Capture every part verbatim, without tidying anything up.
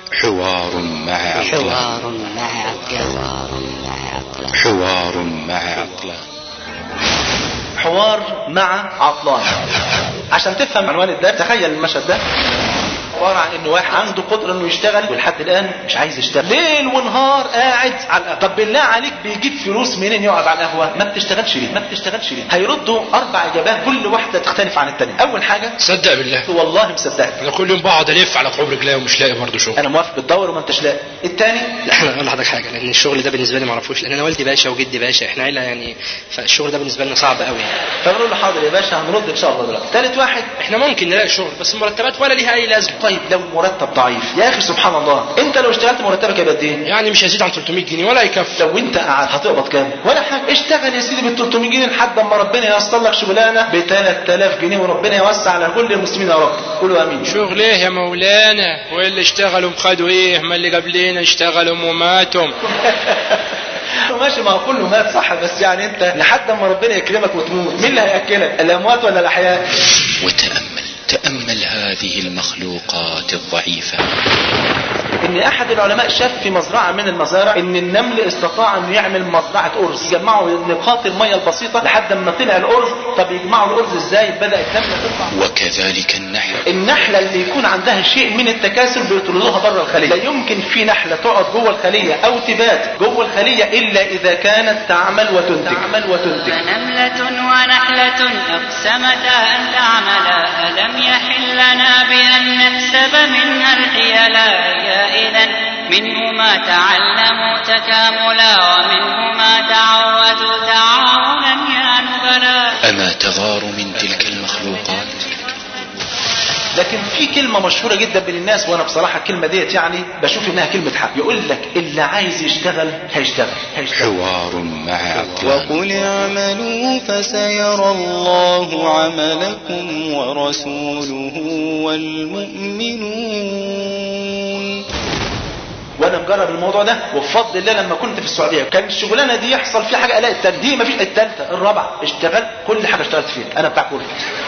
حوار مع عقلان. حوار مع عقلان. حوار مع عقلان. حوار مع عقلان. عشان تفهم عنوان الدرس تخيل المشهد ده عبارة عن انه واحد عنده قدرة انه يشتغل ولحد الان مش عايز يشتغل، ليل ونهار قاعد على القهوة. طب بالله عليك بيجيب فلوس منين يقعد على القهوة؟ ما بتشتغلش ليه؟ ما بتشتغلش ليه؟ هيردوا اربع اجابات كل واحدة تختلف عن الثانية. اول حاجة صدق بالله والله مصدقك، انا كل يوم بقعد الف على قعوب رجلي ومش لاقي برضه شغل. انا موافق بتدور وما انتش لاقي. الثاني لا احنا اقول لحضرتك حاجه، لان الشغل ده بالنسبه لي ما اعرفوش، لان انا والدي باشا وجدي باشا، احنا عيله يعني، فالشغل ده بالنسبه لنا صعب قوي يعني. فبنقول له حاضر يا باشا هنرد ان شاء الله دلوقتي. ثالث واحد احنا ممكن نلاقي شغل بس المرتبات ولا ليها اي لازمه. طيب لو مرتب ضعيف يا اخي سبحان الله، انت لو اشتغلت مرتبك يبقى قد ايه؟ يعني مش هيزيد عن ثلاثمية جنيه ولا يكفي. لو انت قاعد هتقبض كام؟ ولا حاجه. اشتغل يا سيدي بال ثلاثمية جنيه لحد اما ربنا ييسر لك شغلانه ب ثلاثة آلاف جنيه وربنا يوسع على كل المسلمين يا رب. قولوا امين. شغل ايه يا مولانا؟ واللي اشتغلوا خدوا ايه؟ ما اللي قبلينا اشتغلوا وماتوا. ماشي، ما هو كله مات صح، بس يعني انت لحد اما ربنا يكرمك وتموت مين اللي هياكلك؟ الاموات ولا الاحياء؟ وتأمل تأمل هذه المخلوقات الضعيفة. ان احد العلماء شاف في مزرعة من المزارع ان النمل استطاع انه يعمل مزرعة ارز، يجمعوا نقاط المية البسيطة لحد ما طلع الارز. طب يجمعوا الارز ازاي؟ بدأت النملة تطلع. وكذلك النحل. النحلة اللي يكون عندها شيء من التكاسل بيطردوها بره الخلية. لا يمكن في نحلة تقعد جوه الخلية او تبات جوه الخلية الا اذا كانت تعمل وتنتج. تعمل وتنتج. نملة ونحلة اقسمتا ان تعملا ألم يحل لنا بأن نكسب منها الحيلا إذن منهما تعلموا تكاملا ومنهما تعودوا تعاونا يا نبلا. أما تغار من تلك المخلوقات؟ لكن في كلمة مشهورة جدا بين الناس، وانا بصراحة الكلمة ديت يعني بشوف انها كلمة حق. يقول لك اللي عايز يشتغل هيشتغل, هيشتغل. حوار مع عقلان. وقل اعملوا فسيرى الله عملكم ورسوله والمؤمنون. وانا مجرب الموضوع ده وبفضل الله لما كنت في السعوديه كان الشغلانه دي يحصل فيها حاجه الاقي الثانيه دي مفيش، الثالثه الرابعه اشتغلت كل حاجه اشتغلت فيها انا بتاع كل.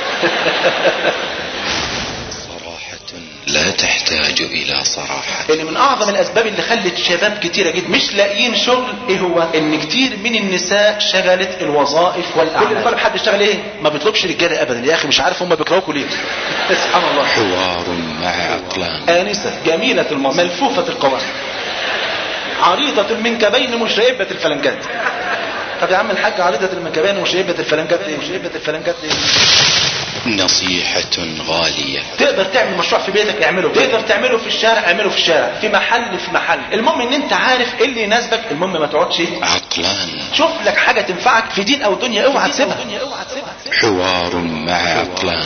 صراحة لا تحتاج الى صراحة. اللي من اعظم الاسباب اللي خلت شباب كتيره جدا مش لاقيين شغل ايه هو؟ ان كتير من النساء شغلت الوظائف والاعمال. كل طالب حد يشتغل ايه؟ ما بيطلبش رجاله ابدا. يا اخي مش عارف هم بيكرهوكوا ليه. سبحان الله. حوار مع عقلان. انسه جميله المظهر ملفوفه القوام عريضه المنكبين مشربه الفلنجات. طب يا عم الحاج عريضه المنكبين ومشربه الفلنجات ايه؟ مشربه الفلنجات ايه؟ نصيحة غالية. تقدر تعمل مشروع في بيتك اعمله، تقدر تعمله في الشارع اعمله في الشارع، في محل في محل، المهم ان انت عارف ايه اللي يناسبك. المهم ما تقعدش عقلان. شوف لك حاجة تنفعك في دين او دنيا اوعى تسيبها. حوار مع عقلان.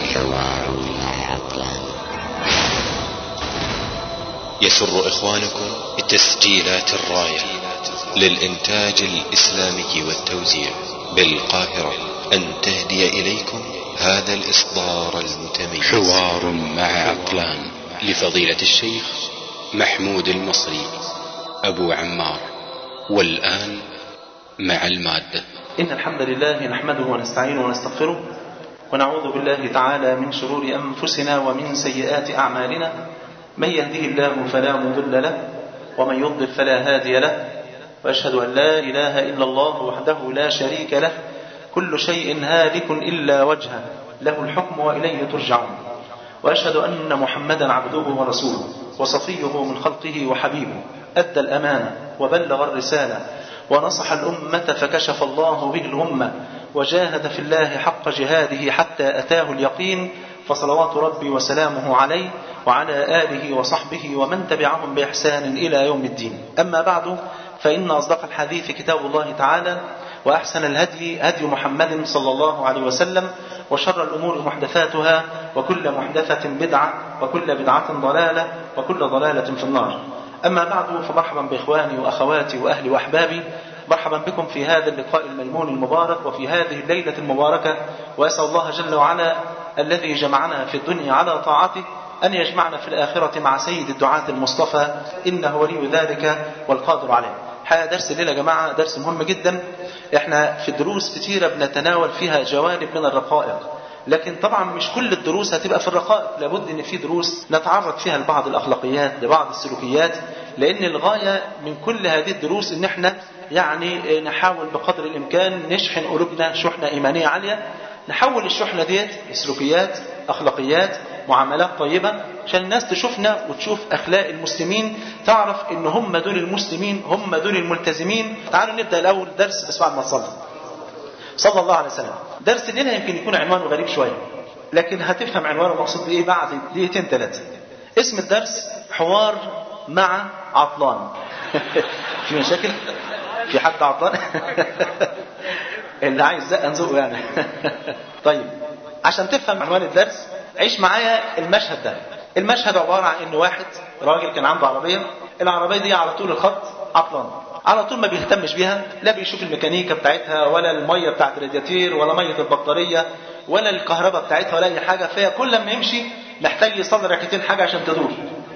يسر إخوانكم بتسجيلات الراية للإنتاج الإسلامي والتوزيع بالقاهرة أن تهدي إليكم هذا الإصدار المتميز. حوار مع عقلان لفضيلة الشيخ محمود المصري أبو عمار. والآن مع المادة. إن الحمد لله نحمده ونستعينه ونستغفره ونعوذ بالله تعالى من شرور أنفسنا ومن سيئات أعمالنا. من يهده الله فلا مضل له ومن يضلل فلا هادي له، وأشهد أن لا إله إلا الله وحده لا شريك له. كل شيء هالك إلا وجهه له الحكم وإليه ترجعون. وأشهد أن محمدا عبده ورسوله وصفيه من خلقه وحبيبه، أدى الأمانة وبلغ الرسالة ونصح الأمة فكشف الله به الأمة وجاهد في الله حق جهاده حتى أتاه اليقين. فصلوات ربي وسلامه عليه وعلى آله وصحبه ومن تبعهم بإحسان إلى يوم الدين. أما بعد، فإن أصدق الحديث كتاب الله تعالى، وأحسن الهدي هدي محمد صلى الله عليه وسلم، وشر الأمور محدثاتها، وكل محدثة بدعة، وكل بدعة ضلالة، وكل ضلالة في النار. أما بعد، فمرحبا بإخواني وأخواتي وأهلي وأحبابي، مرحبا بكم في هذا اللقاء الميمون المبارك وفي هذه الليلة المباركة. وأسأل الله جل وعلا الذي جمعنا في الدنيا على طاعته أن يجمعنا في الآخرة مع سيد الدعاة المصطفى، إنه ولي ذلك والقادر عليه. حقيقة درس الليلة يا جماعة درس مهم جدا. احنا في الدروس كتيرة بنتناول فيها جوانب من الرقائق لكن طبعا مش كل الدروس هتبقى في الرقائق، لابد ان في دروس نتعرض فيها لبعض الاخلاقيات، لبعض السلوكيات، لان الغاية من كل هذه الدروس ان احنا يعني نحاول بقدر الامكان نشحن قلوبنا شحنة ايمانية عالية، نحول الشحنة ديت سلوكيات، اخلاقيات، معاملات طيبة، عشان الناس تشوفنا وتشوف اخلاق المسلمين، تعرف ان هم دول المسلمين، هم دول الملتزمين. تعالوا نبدأ الاول درس بس بعد ما نصلي صلى الله عليه وسلم. درس الليلة يمكن يكون عنوانه غريب شوية، لكن هتفهم عنوانه مقصود بايه بعد دقيقتين ثلاثة. اسم الدرس حوار مع عطلان. في مشاكل؟ في حد عطلان؟ اللي عايز زق نزقه يعني. طيب عشان تفهم عنوان الدرس عيش معايا المشهد ده. المشهد عبارة عن ان واحد راجل كان عنده عربية، العربية دي على طول الخط عطلان، على طول ما بيهتمش بيها، لا بيشوف الميكانيكا بتاعتها ولا المية بتاعت الرادياتير ولا مية البطارية ولا الكهرباء بتاعتها ولا اي حاجة. فهي كل ما يمشي محتاج يصلي ركعتين حاجة عشان تدور،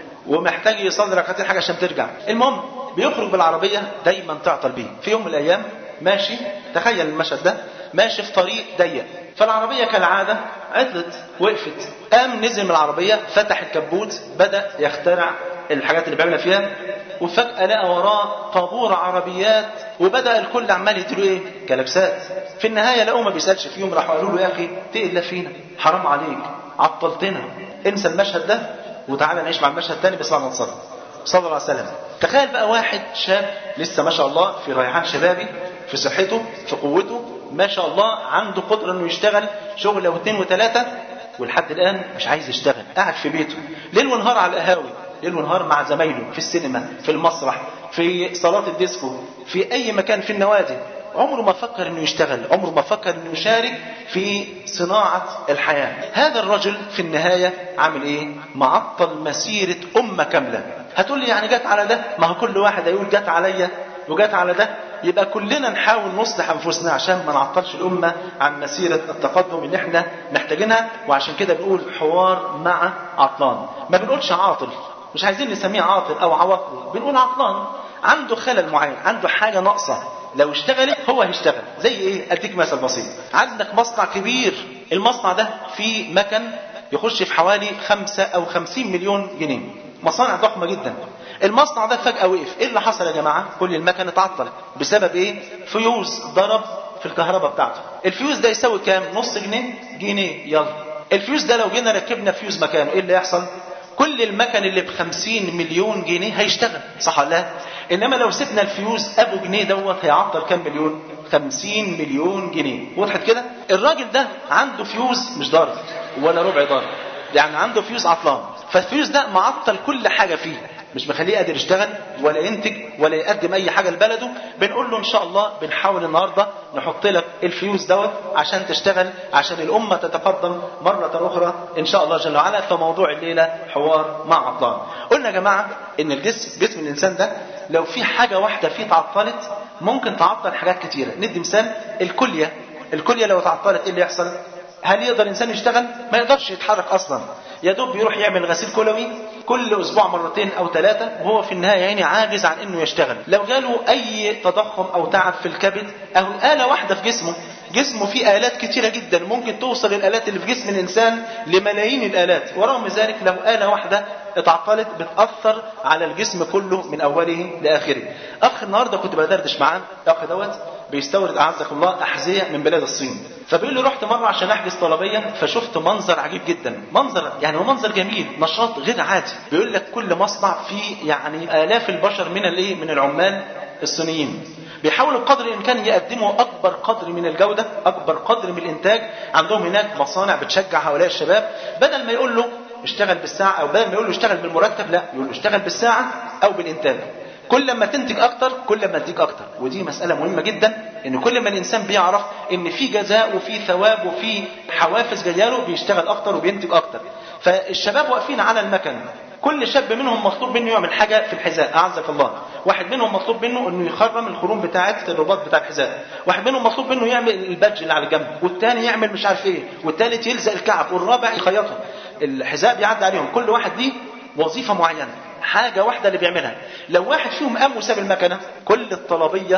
ومحتاج يصلي ركعتين حاجة عشان ترجع. المهم بيخرج بالعربية دايما تعطل بيه. في يوم من الايام ماشي، تخيل المشهد ده، ماشي في طريق ضيق، فالعربية كالعادة عطلت، وقفت، قام نزل من العربية، فتح الكبوت، بدأ يخترع الحاجات اللي بيعملها فيها، وفجأة لقى وراه طابور عربيات، وبدأ الكل عمال يديله ايه كلبسات. في النهاية لقوه ما بيسألش فيهم، راحوا قالوا له يا اخي تقل فينا، حرام عليك، عطلتنا، انسى المشهد ده وتعالى نعيش مع المشهد الثاني بس بعد ما نصلي صلى الله عليه وسلم. تخيل بقى واحد شاب لسه ما شاء الله في ريحان شبابي، في صحته، في قوته، ما شاء الله عنده قدرة انه يشتغل شغله واثنين وثلاثة، ولحد الآن مش عايز يشتغل، قاعد في بيته ليل ونهار على القهاوي، ليل ونهار مع زمايله في السينما، في المسرح، في صالات الديسكو، في أي مكان، في النوادي. عمره ما فكر انه يشتغل، عمره ما فكر انه يشارك في صناعة الحياة. هذا الرجل في النهاية عامل ايه؟ معطل مسيرة أمة كاملة. هتقول لي يعني جت على ده؟ ما هو كل واحد هيقول جت عليا وجت على ده، يبقى كلنا نحاول نصلح أنفسنا عشان ما نعطلش الأمة عن مسيرة التقدم اللي احنا محتاجينها. وعشان كده بنقول حوار مع عطلان، ما بنقولش عاطل، مش عايزين نسميه عاطل أو عواطل، بنقول عطلان، عنده خلل معين، عنده حاجة ناقصة، لو اشتغلت هو هيشتغل. زي ايه؟ اديك مثل بسيط. عندك مصنع كبير، المصنع ده فيه مكن يخش في حوالي خمسة او خمسين مليون جنيه، مصانع ضخمة جدا. المصنع ده فجأة وقف، ايه اللي حصل يا جماعة؟ كل المكن اتعطل بسبب ايه؟ فيوز ضرب في الكهرباء بتاعته. الفيوز ده يساوي كام؟ نص جنيه، جنيه، يلا. الفيوز ده لو جينا ركبنا فيوز مكانه ايه اللي يحصل؟ كل المكن اللي بخمسين مليون جنيه هيشتغل، صح ولا لا؟ انما لو سيبنا الفيوز ابو جنيه دوت هيعطل كام مليون؟ خمسين مليون جنيه. وضحت كده؟ الراجل ده عنده فيوز مش ضارب ولا ربع ضارب، يعني عنده فيوز عطلان، فالفيوز ده معطل كل حاجة فيه، مش مخليه قادر يشتغل ولا ينتج ولا يقدم اي حاجة لبلده. بنقول له ان شاء الله بنحاول النهاردة نحط لك الفيوز دوت عشان تشتغل، عشان الامة تتقدم مرة اخرى ان شاء الله جل وعلا. فموضوع الليلة حوار مع عطلان. قلنا يا جماعة ان الجسم، جسم الانسان ده لو في حاجة واحدة فيه تعطلت ممكن تعطل حاجات كتيرة. ندي مثال، الكلية، الكلية لو تعطلت ايه اللي يحصل؟ هل يقدر الانسان يشتغل؟ ما يقدرش يتحرك اصلا، يا دوب بيروح يعمل غسيل كلوي كل اسبوع مرتين او ثلاثة، وهو في النهاية يعني عاجز عن انه يشتغل. لو جاله اي تضخم او تعب في الكبد، او آلة واحدة في جسمه، جسمه فيه آلات كتيرة جدا، ممكن توصل الآلات اللي في جسم الانسان لملايين الآلات، ورغم ذلك لو آلة واحدة اتعطلت بتأثر على الجسم كله من اوله لاخره. اخ النهاردة كنت بدردش معاه، اخ دوت بيستورد اعزكم الله احذية من بلاد الصين، فبيقول لي رحت مرة عشان احجز طلبية، فشفت منظر عجيب جدا، منظر يعني هو منظر جميل، نشاط غير عادي. بيقول لك كل مصنع فيه يعني آلاف البشر من الايه، من العمال الصينيين، بيحاولوا بقدر الامكان يقدموا اكبر قدر من الجودة، اكبر قدر من الانتاج. عندهم هناك مصانع بتشجع هؤلاء الشباب، بدل ما يقول له اشتغل بالساعة او بدل ما يقول له اشتغل بالمرتب، لا يقول له اشتغل بالساعة او بالانتاج. كل ما تنتج اكتر كل ما تديك اكتر. ودي مسألة مهمة جدا، ان كل ما الانسان بيعرف ان في جزاء وفي ثواب وفي حوافز جاياله بيشتغل اكتر وبينتج اكتر. فالشباب واقفين على المكن، كل شاب منهم مطلوب منه يعمل حاجة في الحذاء اعزك الله، واحد منهم مطلوب منه انه يخرم الخروم بتاعه الرباط بتاع الحذاء، واحد منهم مطلوب منه يعمل البادج اللي على الجنب، والثاني يعمل مش عارف ايه، والثالث يلزق الكعب، والرابع يخيطه. الحذاء بيعدي عليهم، كل واحد ليه وظيفة معينة، حاجة واحدة اللي بيعملها. لو واحد فيهم قام وساب المكنة، كل الطلبية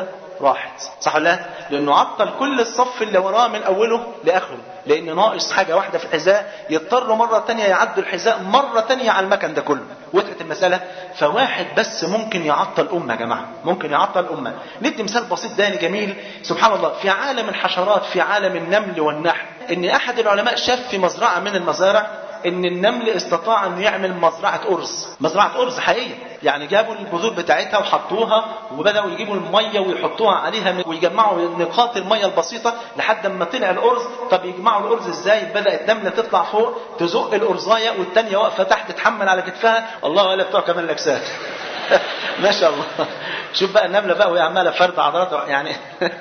راحت، صح ولا لا؟ لانه عطل كل الصف اللي وراه من اوله لاخره، لان ناقص حاجه واحده في الحذاء، يضطر مره تانية يعدوا الحذاء مره تانية على المكان ده كله، وقعت المساله. فواحد بس ممكن يعطل امه يا جماعه، ممكن يعطل امه. ندي مثال بسيط داني جميل. سبحان الله، في عالم الحشرات، في عالم النمل والنحل، ان احد العلماء شاف في مزرعه من المزارع ان النمل استطاع انه يعمل مزرعه ارز، مزرعه ارز حقيقيه. يعني جابوا البذور بتاعتها وحطوها، وبداوا يجيبوا الميه ويحطوها عليها ويجمعوا نقاط الميه البسيطه لحد ما طلع الارز. طب يجمعوا الارز ازاي؟ بدات النمله تطلع فوق تزق الارزايه، والثانيه واقفه تحت تحمل على كتفها. الله ولا بتوع كمان الاجساد. ما شاء الله. شوف بقى النمله بقى وهي عماله فرد عضلاتها يعني.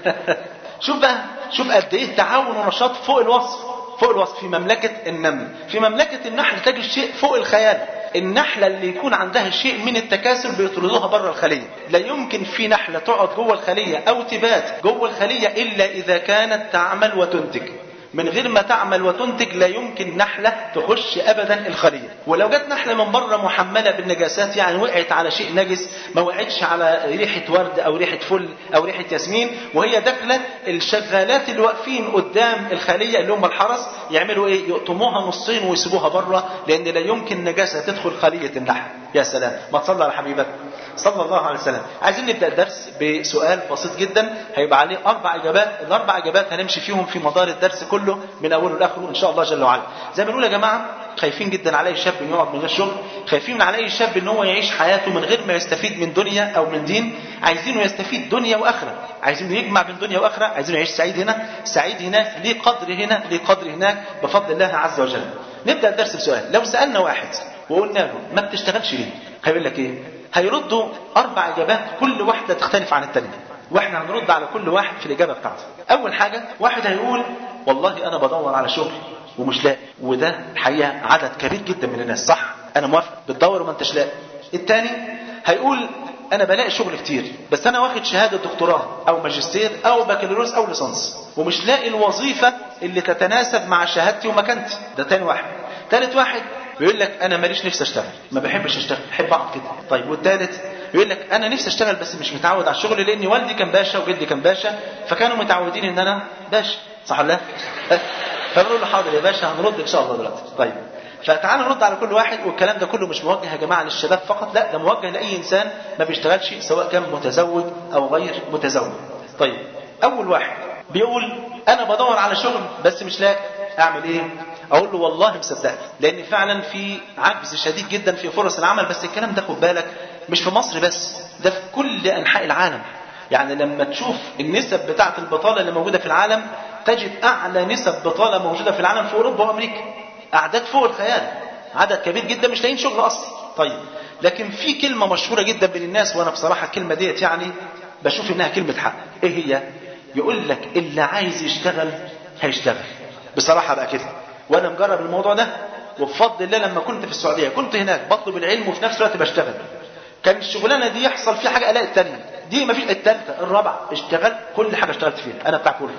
شوف بقى، شوف قد ايه تعاون ونشاط فوق الوصف، فوق الوصف في مملكة النمل. في مملكة النحل تجد شيء فوق الخيال. النحلة اللي يكون عندها شيء من التكاثر بيطردوها بره الخلية. لا يمكن في نحلة تقعد جوه الخلية أو تبات جوه الخلية إلا إذا كانت تعمل وتنتج. من غير ما تعمل وتنتج لا يمكن نحلة تخش أبدا الخلية. ولو جت نحلة من بره محملة بالنجاسات، يعني وقعت على شيء نجس، ما وقعتش على ريحة ورد أو ريحة فل أو ريحة ياسمين، وهي داخلة، الشغالات اللي واقفين قدام الخلية اللي هم الحرس يعملوا إيه؟ يقطموها نصين ويسيبوها بره، لأن لا يمكن نجاسة تدخل خلية النحل. يا سلام، ما تصلى على حبيبك صلى الله عليه وسلم. عايزين نبدأ الدرس بسؤال بسيط جدا هيبقى عليه أربع إجابات. الأربع إجابات هنمشي فيهم في مدار الدرس كله من أوله لآخره إن شاء الله جل وعلا. زي ما بنقول يا جماعة، خايفين جدا على أي شاب إنه يقعد من غير شغل، خايفين على أي شاب إن هو يعيش حياته من غير ما يستفيد من دنيا أو من دين. عايزينه يستفيد دنيا وآخرة، عايزينه يجمع بين دنيا وآخرة، عايزينه يعيش سعيد هنا سعيد هناك، ليه قدر هنا ليه قدر هناك بفضل الله عز وجل. نبدأ الدرس بسؤال. لو سألنا واحد وقلنا له ما بتشتغلش ليه؟ هيقول لك إيه؟ هيردوا أربع إجابات كل واحدة تختلف عن التانية، واحنا هنرد على كل واحد في الإجابة بتاعته. أول حاجة، واحد هيقول والله أنا بدور على شغل ومش لاقي، وده الحقيقة عدد كبير جدا من الناس، صح؟ أنا موافق، بتدور وما انتش لاقي. الثاني هيقول أنا بلاقي شغل كتير، بس أنا واخد شهادة دكتوراه أو ماجستير أو بكالوريوس أو ليسانس، ومش لاقي الوظيفة اللي تتناسب مع شهادتي ومكانتي. ده تاني واحد. ثالث واحد بيقول لك أنا ماليش نفسي أشتغل، ما بحبش أشتغل، بحب أقعد كده. طيب والثالث يقول لك أنا نفسي أشتغل بس مش متعود على الشغل، لأن والدي كان باشا وجدي كان باشا، فكانوا متعودين إن أنا باشا، صح ولا لا؟ فبنقول له حاضر يا باشا، هنرد إن شاء الله دلوقتي. طيب، فتعالوا نرد على كل واحد. والكلام ده كله مش موجه يا جماعة للشباب فقط، لا، ده موجه لأي إنسان ما بيشتغلش سواء كان متزوج أو غير متزوج. طيب، أول واحد بيقول أنا بدور على شغل بس مش لاقي، أعمل إيه؟ أقول له والله مصدقك، لأن فعلا في عجز شديد جدا في فرص العمل. بس الكلام ده خد بالك مش في مصر بس، ده في كل أنحاء العالم. يعني لما تشوف النسب بتاعة البطالة اللي موجودة في العالم، تجد أعلى نسب بطالة موجودة في العالم في أوروبا وأمريكا. أعداد فوق الخيال، عدد كبير جدا مش لاقيين شغل أصلا. طيب، لكن في كلمة مشهورة جدا بين الناس، وأنا بصراحة الكلمة ديت يعني بشوف إنها كلمة حق. إيه هي؟ يقول لك اللي عايز يشتغل هيشتغل. بصراحة بقى كده، وأنا مجرب الموضوع ده، وبفضل الله لما كنت في السعودية كنت هناك بطلب العلم وفي نفس الوقت بشتغل. كان الشغلانة دي يحصل فيها حاجة ألاقي الثانية، دي ما فيش الثالثة الرابعة، اشتغلت كل حاجة اشتغلت فيها، أنا بتاع كله.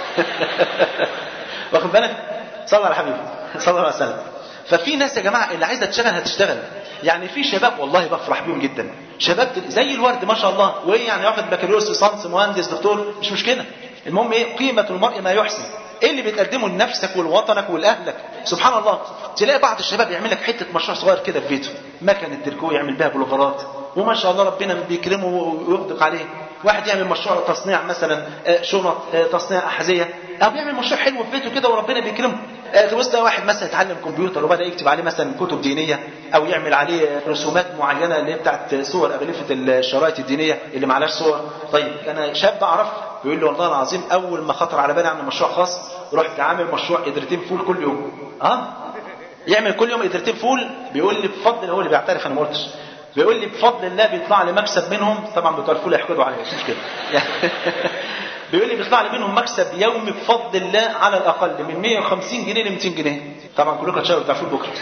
واخد بالك؟ صلى على حبيبي صلى الله عليه وسلم. ففي ناس يا جماعة اللي عايزة تشتغل هتشتغل. يعني في شباب والله بفرح بيهم جدا، شباب زي الورد ما شاء الله، وايه يعني واخد بكالوريوس ليسانس مهندس دكتور مش مشكلة. المهم ايه؟ قيمة المرء ما يحسن. ايه اللي بتقدمه لنفسك ولوطنك ولأهلك؟ سبحان الله، تلاقي بعض الشباب يعمل لك حتة مشروع صغير كده في بيته، مكنة تركوه يعمل بها بلوفرات، وما شاء الله ربنا بيكرمه ويصدق عليه. واحد يعمل مشروع تصنيع مثلا شنط، تصنيع أحذية، أو يعمل مشروع حلو في بيته كده وربنا بيكرمه. تبص ده واحد مثلا يتعلم كمبيوتر وبدأ يكتب عليه مثلا كتب دينية، أو يعمل عليه رسومات معينة اللي هي بتاعت صور أغلفة الشرايط الدينية اللي معلاش صور. طيب، أنا شاب أعرف بيقول لي والله العظيم أول ما خطر على بالي أعمل مشروع خاص، رحت عامل مشروع قدرتين فول كل يوم. أه يعمل كل يوم قدرتين فول. بيقول لي بفضل، هو اللي بيعترف أنا ما قلتش، بيقول لي بفضل الله بيطلع لي مكسب منهم. طبعا بتوع الفول يحقدوا عليه مش كده. بيقول لي بيطلع لي منهم مكسب يومي بفضل الله على الأقل من مية وخمسين جنيه ل مئتين جنيه. طبعا كلكم هتشتغلوا بتاع فول بكره.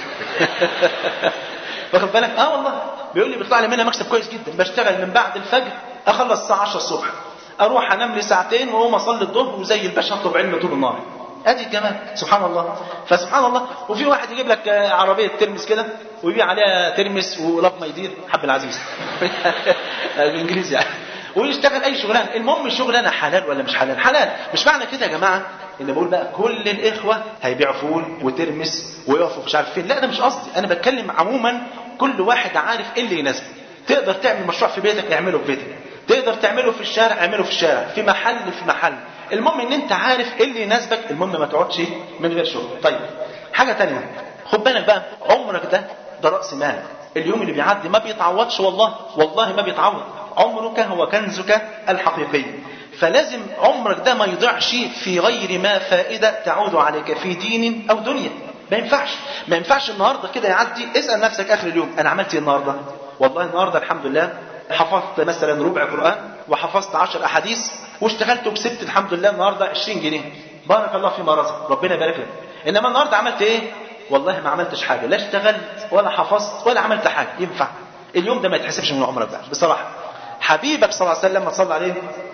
واخد بالك؟ اه والله بيقول لي بيطلع لي منها مكسب كويس جدا. بشتغل من بعد الفجر، اخلص الساعه عشرة الصبح، اروح انام لي ساعتين واقوم اصلي الظهر، وزي الباشا اطلب علم طول النهار. ادي الجمال سبحان الله. فسبحان الله. وفي واحد يجيب لك عربيه ترمس كده ويبيع عليها ترمس ولقمه يدير حب العزيز. الانجليزي يعني. ويشتغل اي شغلانه، المهم الشغلانه حلال ولا مش حلال؟ حلال. مش معنى كده يا جماعه ان بقول بقى كل الاخوه هيبيعوا فول وترمس ويقفوا مش عارف فين، لا ده مش قصدي، انا بتكلم عموما كل واحد عارف ايه اللي يناسبه. تقدر تعمل مشروع في بيتك اعمله في بيتك، تقدر تعمله في الشارع اعمله في الشارع، في محل في محل، المهم ان انت عارف ايه اللي يناسبك، المهم ما تقعدش من غير شغل. طيب حاجه تانية، خد بالك بقى، عمرك ده ده راس مال، اليوم اللي بيعدي ما بيتعوضش، والله والله ما بيتعوض. عمرك هو كنزك الحقيقي، فلازم عمرك ده ما يضيعش في غير ما فائده تعود عليك في دين او دنيا. ما ينفعش ما ينفعش النهارده كده يعدي. اسال نفسك اخر اليوم انا عملت ايه النهارده؟ والله النهارده الحمد لله حفظت مثلا ربع قرآن وحفظت عشر أحاديث واشتغلت وكسبت الحمد لله النهارده عشرين جنيه، بارك الله فيما رزق، ربنا يبارك لك. إنما النهارده عملت إيه؟ والله ما عملتش حاجة، لا اشتغلت ولا حفظت ولا عملت حاجة. ينفع اليوم ده ما يتحسبش من عمرك ده بصراحة. حبيبك صلى الله عليه وسلم، ما تصلى عليه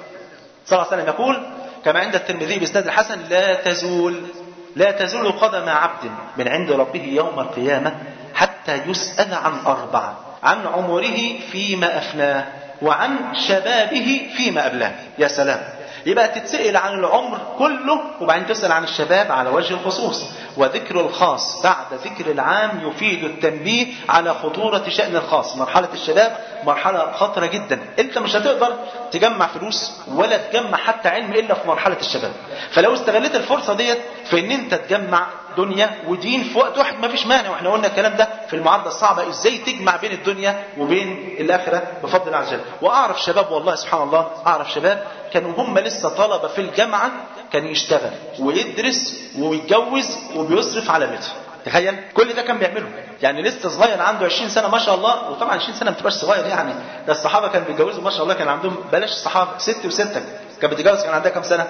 صلى الله عليه وسلم، يقول كما عند الترمذي بإسناد الحسن: لا تزول لا تزول قدم عبد من عند ربه يوم القيامة حتى يسأل عن أربعة: عن عمره فيما أفناه، وعن شبابه فيما أبلاه. يا سلام، يبقى تتسأل عن العمر كله وبعدين تسأل عن الشباب على وجه الخصوص، وذكر الخاص بعد ذكر العام يفيد التنبيه على خطورة شأن الخاص. مرحلة الشباب مرحلة خطرة جدا، انت مش هتقدر تجمع فلوس ولا تجمع حتى علم إلا في مرحلة الشباب. فلو استغلت الفرصة ديت في ان انت تجمع دنيا ودين في وقت واحد ما فيش مانع، واحنا قلنا الكلام ده في المعادلة الصعبة، ازاي تجمع بين الدنيا وبين الآخرة بفضل الله عز وجل. واعرف شباب والله سبحان الله، اعرف شباب كانوا هم لسه طلبة في الجامعة، كان يشتغل ويدرس ويتجوز وبيصرف على بيته. تخيل كل ده كان بيعمله، يعني لسه صغير عنده عشرين سنة ما شاء الله. وطبعا عشرين سنة ما بتبقاش صغير يعني، ده الصحابة كانوا بيتجوزوا ما شاء الله، كان عندهم بلاش الصحابة ست وستة كانت بتتجوز كان عندها كام سنة؟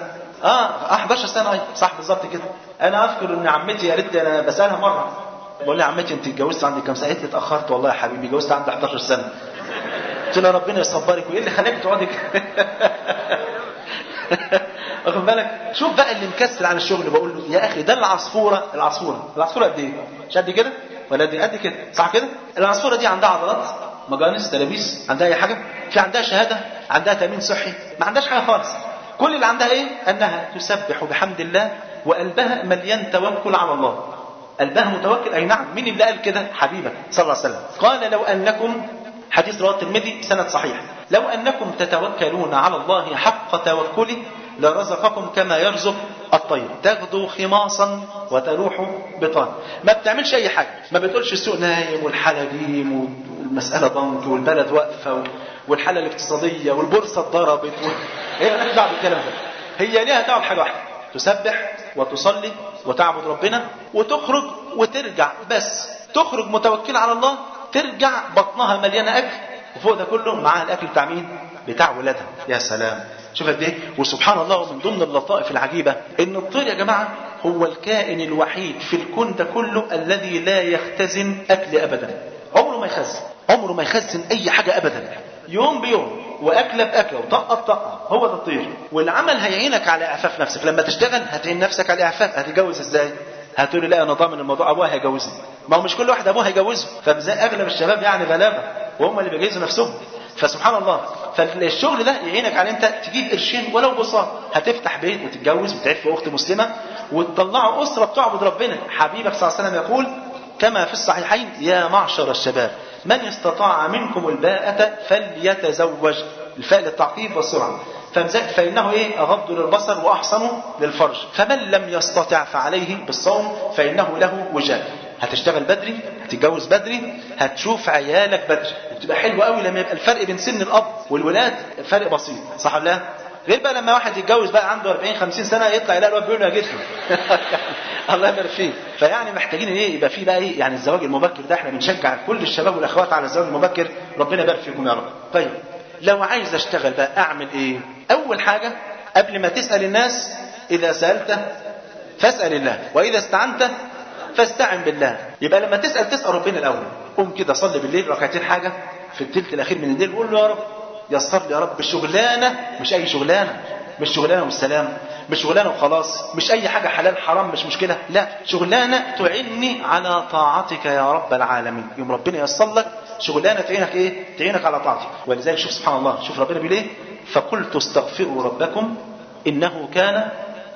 اه احداشر سنة. اي صح بالظبط كده. انا اذكر ان عمتي يا ريت انا بسالها مرة، بقول لها عمتي انت اتجوزت عندك كام سنة؟ قالت لي اتاخرت والله يا حبيبي، اتجوزت عندي احداشر سنة. قلت لها ربنا يصبرك، وايه اللي خلاك تقعدي واخد بالك؟ شوف بقى اللي مكسل عن الشغل، بقول له يا اخي ده العصفوره العصفوره العصفوره قد ايه؟ مش قد كده ولا دي قد كده صح كده؟ العصفوره دي عندها عضلات، مجانس، تلابيس، عندها اي حاجه؟ في عندها شهاده؟ عندها تامين صحي؟ ما عندهاش حاجه خالص. كل اللي عندها ايه؟ انها تسبح بحمد الله وقلبها مليان توكل على الله. قلبها متوكل، اي نعم. مين اللي قال كده؟ حبيبك صلى الله عليه وسلم قال: لو انكم، حديث رواه الترمذي سند صحيح، لو انكم تتوكلون على الله حق توكله لرزقكم كما يرزق الطير تغدو خماصا وتروح بطان. ما بتعملش اي حاجه، ما بتقولش السوق نايم والحاله جيم والمساله ضنك والبلد واقفه والحاله الاقتصاديه والبورصه اتضربت و... هي مالهاش دعوه بالكلام ده. هي ليها دعوه بحاجه واحده: تسبح وتصلي وتعبد ربنا وتخرج وترجع. بس تخرج متوكله على الله، ترجع بطنها مليانه اكل، وفوق ده كله معاها الاكل بتاع مين؟ بتاع ولادها. يا سلام، شوف قد ايه. وسبحان الله، من ضمن اللطائف العجيبه ان الطير يا جماعه هو الكائن الوحيد في الكون ده كله الذي لا يختزن اكل ابدا. عمره ما يخزن، عمره ما يخزن اي حاجه ابدا، يوم بيوم واكله باكله وطقه بطقه. هو ده الطير. والعمل هيعينك على اعفاف نفسك. لما تشتغل هتعين نفسك على اعفاف. هتتجوز ازاي؟ هتقولي لا انا ضامن الموضوع، ابوها هيجوزني. ما هو مش كل واحد ابوها هيجوزه، فاغلب الشباب يعني غلابه وهم اللي بيجهزوا نفسهم. فسبحان الله، فالشغل ده يعينك على انت تجيب قرشين ولو بساط، هتفتح بيت وتتجوز وتعف اخت مسلمه وتطلعوا اسره بتعبد ربنا. حبيبك صلى الله عليه وسلم يقول كما في الصحيحين: يا معشر الشباب من استطاع منكم الباءة فليتزوج. الفاء للتعقيب والسرعه. فإنه إيه؟ أغض للبصر وأحصن للفرج. فمن لم يستطع فعليه بالصوم فإنه له وجاء. هتشتغل بدري، هتتجوز بدري، هتشوف عيالك بدري. بتبقى حلوة قوي لما يبقى الفرق بين سن الأب والولاد فرق بسيط، صح ولا لا؟ غير بقى لما واحد يتجوز بقى عنده أربعين خمسين سنة يطلع يلاقي الواد بيقول له يا جدي الله يبارك فيه. فيعني محتاجين ايه؟ يبقى في بقى ايه؟ يعني الزواج المبكر ده احنا بنشجع كل الشباب والاخوات على الزواج المبكر، ربنا يبارك فيكم يا رب. طيب لو عايز اشتغل بقى اعمل ايه؟ اول حاجة قبل ما تسأل الناس، اذا سألت فاسأل الله، واذا استعنت فاستعن بالله. يبقى لما تسأل تسأل ربنا الاول. قوم كده صلي بالليل ركعتين حاجة في الثلث الاخير من الليل، وقول له يا رب يسر لي يا رب شغلانة، مش اي شغلانة، مش شغلانة والسلام، مش شغلانة وخلاص، مش اي حاجة حلال حرام مش مشكلة، لا شغلانة تعني على طاعتك يا رب العالمين. يوم ربنا ييسر لك شغلانة تعينك ايه؟ تعينك على طاعتك. ولذلك شوف سبحان الله، شوف ربنا بيقول ايه؟ فقلت استغفروا ربكم إنه كان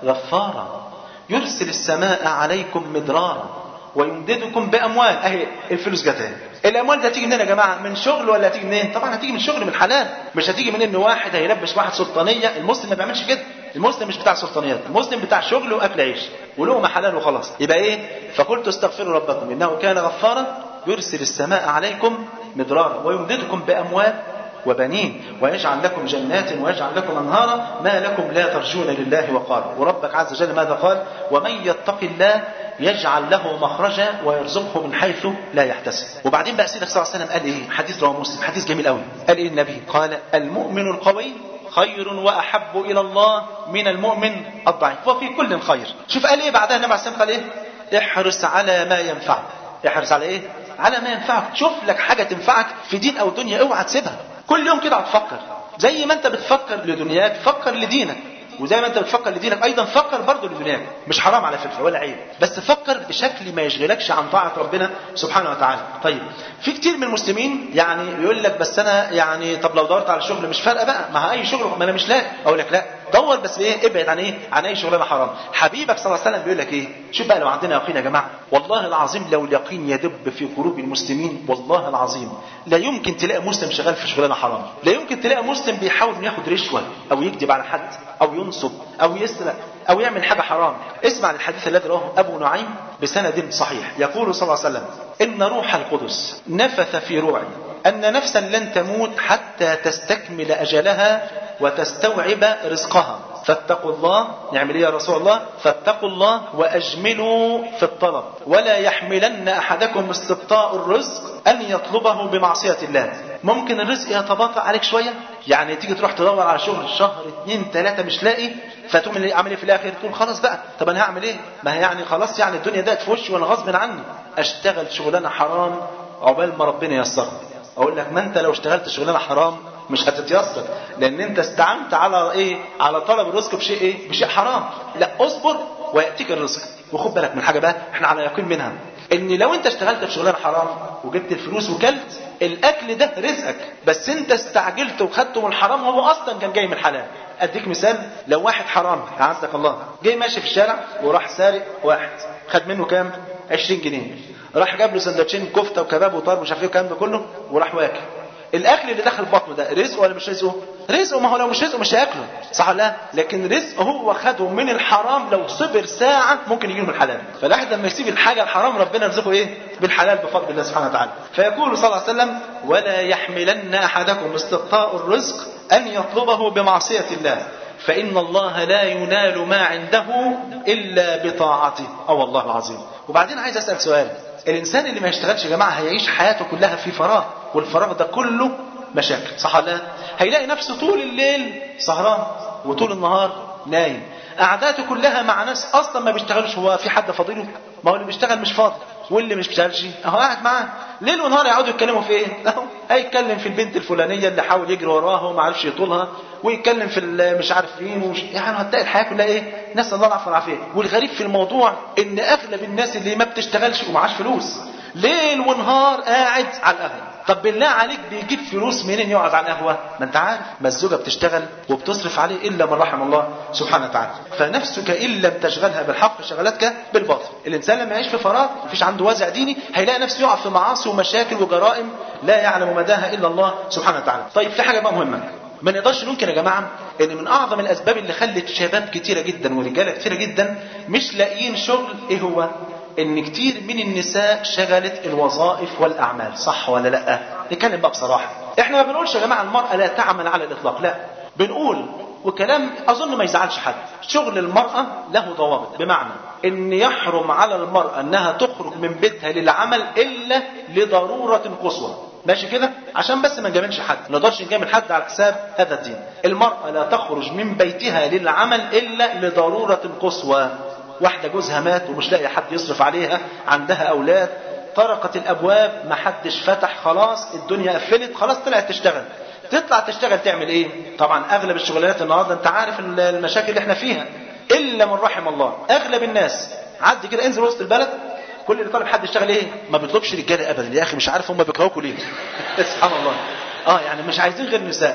غفارا يرسل السماء عليكم مدرارا ويمددكم بأموال. أهي الفلوس جت اهي. الأموال دي هتيجي منين يا جماعة؟ من شغل ولا هتيجي منين؟ طبعا هتيجي من شغل من حلال، مش هتيجي من إن واحد هيلبس واحد سلطانية. المسلم ما بيعملش كده، المسلم مش بتاع سلطانيات، المسلم بتاع شغل وأكل عيش ولقمة حلال وخلاص. يبقى إيه؟ فقلت استغفروا ربكم إنه كان غفارا يرسل السماء عليكم مدرارا ويمددكم بأموال وبنين ويجعل لكم جنات ويجعل لكم أنهارا ما لكم لا ترجون لله وقارا. وربك عز وجل ماذا قال؟ ومن يتق الله يجعل له مخرجا ويرزقه من حيث لا يحتسب. وبعدين بقى سيدنا صلى الله عليه وسلم قال ايه؟ حديث رواه مسلم، حديث جميل قوي. قال ايه النبي؟ قال المؤمن القوي خير واحب الى الله من المؤمن الضعيف وفي كل خير. شوف قال ايه بعدها النبي عليه الصلاه والسلام؟ قال ايه؟ احرص على ما ينفعك. احرص على ايه؟ على ما ينفعك. شوف لك حاجه تنفعك في دين او دنيا، اوعى تسيبها. كل يوم كده هتفكر زي ما انت بتفكر لدنياك فكر لدينك، وزي ما انت بتفكر لدينك ايضا فكر برضه لدنياك. مش حرام على فكره ولا عيب، بس فكر بشكل ما يشغلكش عن طاعه ربنا سبحانه وتعالى. طيب في كتير من المسلمين يعني بيقول لك بس انا يعني طب لو دورت على شغل مش فارقه بقى، ما اي شغل ما انا مش لاقي. اقول لك لا، دور بس ايه؟ ابعد عن ايه؟ عن اي شغلانه حرام. حبيبك صلى الله عليه وسلم بيقول لك ايه؟ شوف بقى لو عندنا يقين يا جماعه، والله العظيم لو اليقين يدب في قلوب المسلمين والله العظيم لا يمكن تلاقي مسلم شغال في شغلانه حرام، لا يمكن تلاقي مسلم بيحاول انه ياخد رشوه او يكذب على حد او ينصب او يسرق او يعمل حاجه حرام. اسمع الحديث الذي رواه ابو نعيم بسند صحيح. يقول صلى الله عليه وسلم ان روح القدس نفث في روعي ان نفسا لن تموت حتى تستكمل اجلها وتستوعب رزقها فاتقوا الله. نعمل ايه يا رسول الله؟ فاتقوا الله واجملوا في الطلب ولا يحملن احدكم استبطاء الرزق ان يطلبه بمعصيه الله. ممكن الرزق يتباطأ عليك شويه، يعني تيجي تروح تدور على شغل شهر اتنين تلاته مش لاقي، فتقوم عامل ايه في الاخر؟ تقول خلاص بقى طب انا هعمل ايه؟ ما هي يعني خلاص يعني الدنيا دقت في وشي وانا غصب عني اشتغل شغلانه حرام عقبال ما ربنا ييسرها. اقول لك ما انت لو اشتغلت شغلانه حرام مش هتتيسر، لان انت استعنت على ايه؟ على طلب الرزق بشيء ايه؟ بشيء حرام. لا اصبر وياتيك الرزق. وخد بالك من حاجه بقى احنا على يقين منها، ان لو انت اشتغلت في شغلانه حرام وجبت الفلوس وكلت الاكل ده رزقك، بس انت استعجلت وخدته من الحرام وهو اصلا كان جاي من الحلال. اديك مثال، لو واحد حرام اعزك الله جاي ماشي في الشارع وراح سارق واحد، خد منه كام؟ عشرين جنيه، راح جاب له سندوتشين كفته وكباب وطرب ومش عارف ايه الكلام ده كله وراح واكل. الاكل اللي دخل بطنه ده رزق ولا مش رزقه؟ رزقه. ما هو لو مش رزقه مش هياكله، صح ولا لا؟ لكن رزق هو خده من الحرام، لو صبر ساعه ممكن يجيله من الحلال. فالواحد لما يسيب الحاجه الحرام ربنا يرزقه ايه؟ بالحلال بفضل الله سبحانه وتعالى. فيقول صلى الله عليه وسلم ولا يحملن احدكم استبطاء الرزق ان يطلبه بمعصيه الله فان الله لا ينال ما عنده الا بطاعته. اه والله العظيم. وبعدين عايز اسال سؤال، الانسان اللي ما يشتغلش يا جماعه هيعيش حياته كلها في فراغ، والفراغ ده كله مشاكل، صح ولا لا؟ هيلاقي نفسه طول الليل سهران وطول النهار نايم، قعداته كلها مع ناس اصلا ما بيشتغلش. هو في حد فاضله؟ ما هو اللي بيشتغل مش فاضي، واللي مش بيشتغلش اهو قاعد معاه ليل ونهار. يقعدوا يتكلموا في ايه؟ اهو هيتكلم في البنت الفلانيه اللي حاول يجري وراها وما عرفش يطولها، ويتكلم في مش عارف مين ومش... يعني هتلاقي الحياه كلها ايه؟ نسال الله العفو والعافيه. والغريب في الموضوع ان اغلب الناس اللي ما بتشتغلش ومعاش فلوس ليل ونهار قاعد على القهوه. طب بالله عليك بيجيب فلوس منين يقعد على القهوه؟ ما انت عارف ما الزوجه بتشتغل وبتصرف عليه الا من رحم الله سبحانه وتعالى. فنفسك ان لم تشغلها بالحق شغلتك بالباطل. الانسان لما يعيش في فراغ مفيش عنده وازع ديني هيلاقي نفسه يقع في معاصي ومشاكل وجرائم لا يعلم مداها الا الله سبحانه وتعالى. طيب في حاجه بقى مهمه، ما نقدرش ننكر يا جماعه ان من اعظم الاسباب اللي خلت شباب كتيره جدا ورجاله كتيره جدا مش لاقيين شغل ايه هو؟ ان كتير من النساء شغلت الوظائف والاعمال، صح ولا لا؟ نتكلم بقى بصراحه. احنا ما بنقولش يا جماعه المراه لا تعمل على الاطلاق، لا، بنقول وكلام اظن ما يزعلش حد، شغل المراه له ضوابط، بمعنى ان يحرم على المراه انها تخرج من بيتها للعمل الا لضروره قصوى. ماشي كده؟ عشان بس ما نجاملش حد، ما نقدرش نجامل حد على حساب هذا الدين. المراه لا تخرج من بيتها للعمل الا لضروره قصوى. واحدة جوزها مات ومش لاقي حد يصرف عليها، عندها أولاد، طرقت الأبواب ما حدش فتح، خلاص الدنيا قفلت، خلاص طلعت تشتغل. تطلع تشتغل تعمل ايه؟ طبعا أغلب الشغلانات النهارده أنت عارف المشاكل اللي احنا فيها إلا من رحم الله. أغلب الناس عدي كده انزل وسط البلد، كل اللي طالب حد يشتغل ايه؟ ما بيطلبش رجاله ابدا. يا اخي مش عارف هم بيكرهوكوا ليه؟ سبحان الله. اه يعني مش عايزين غير نساء.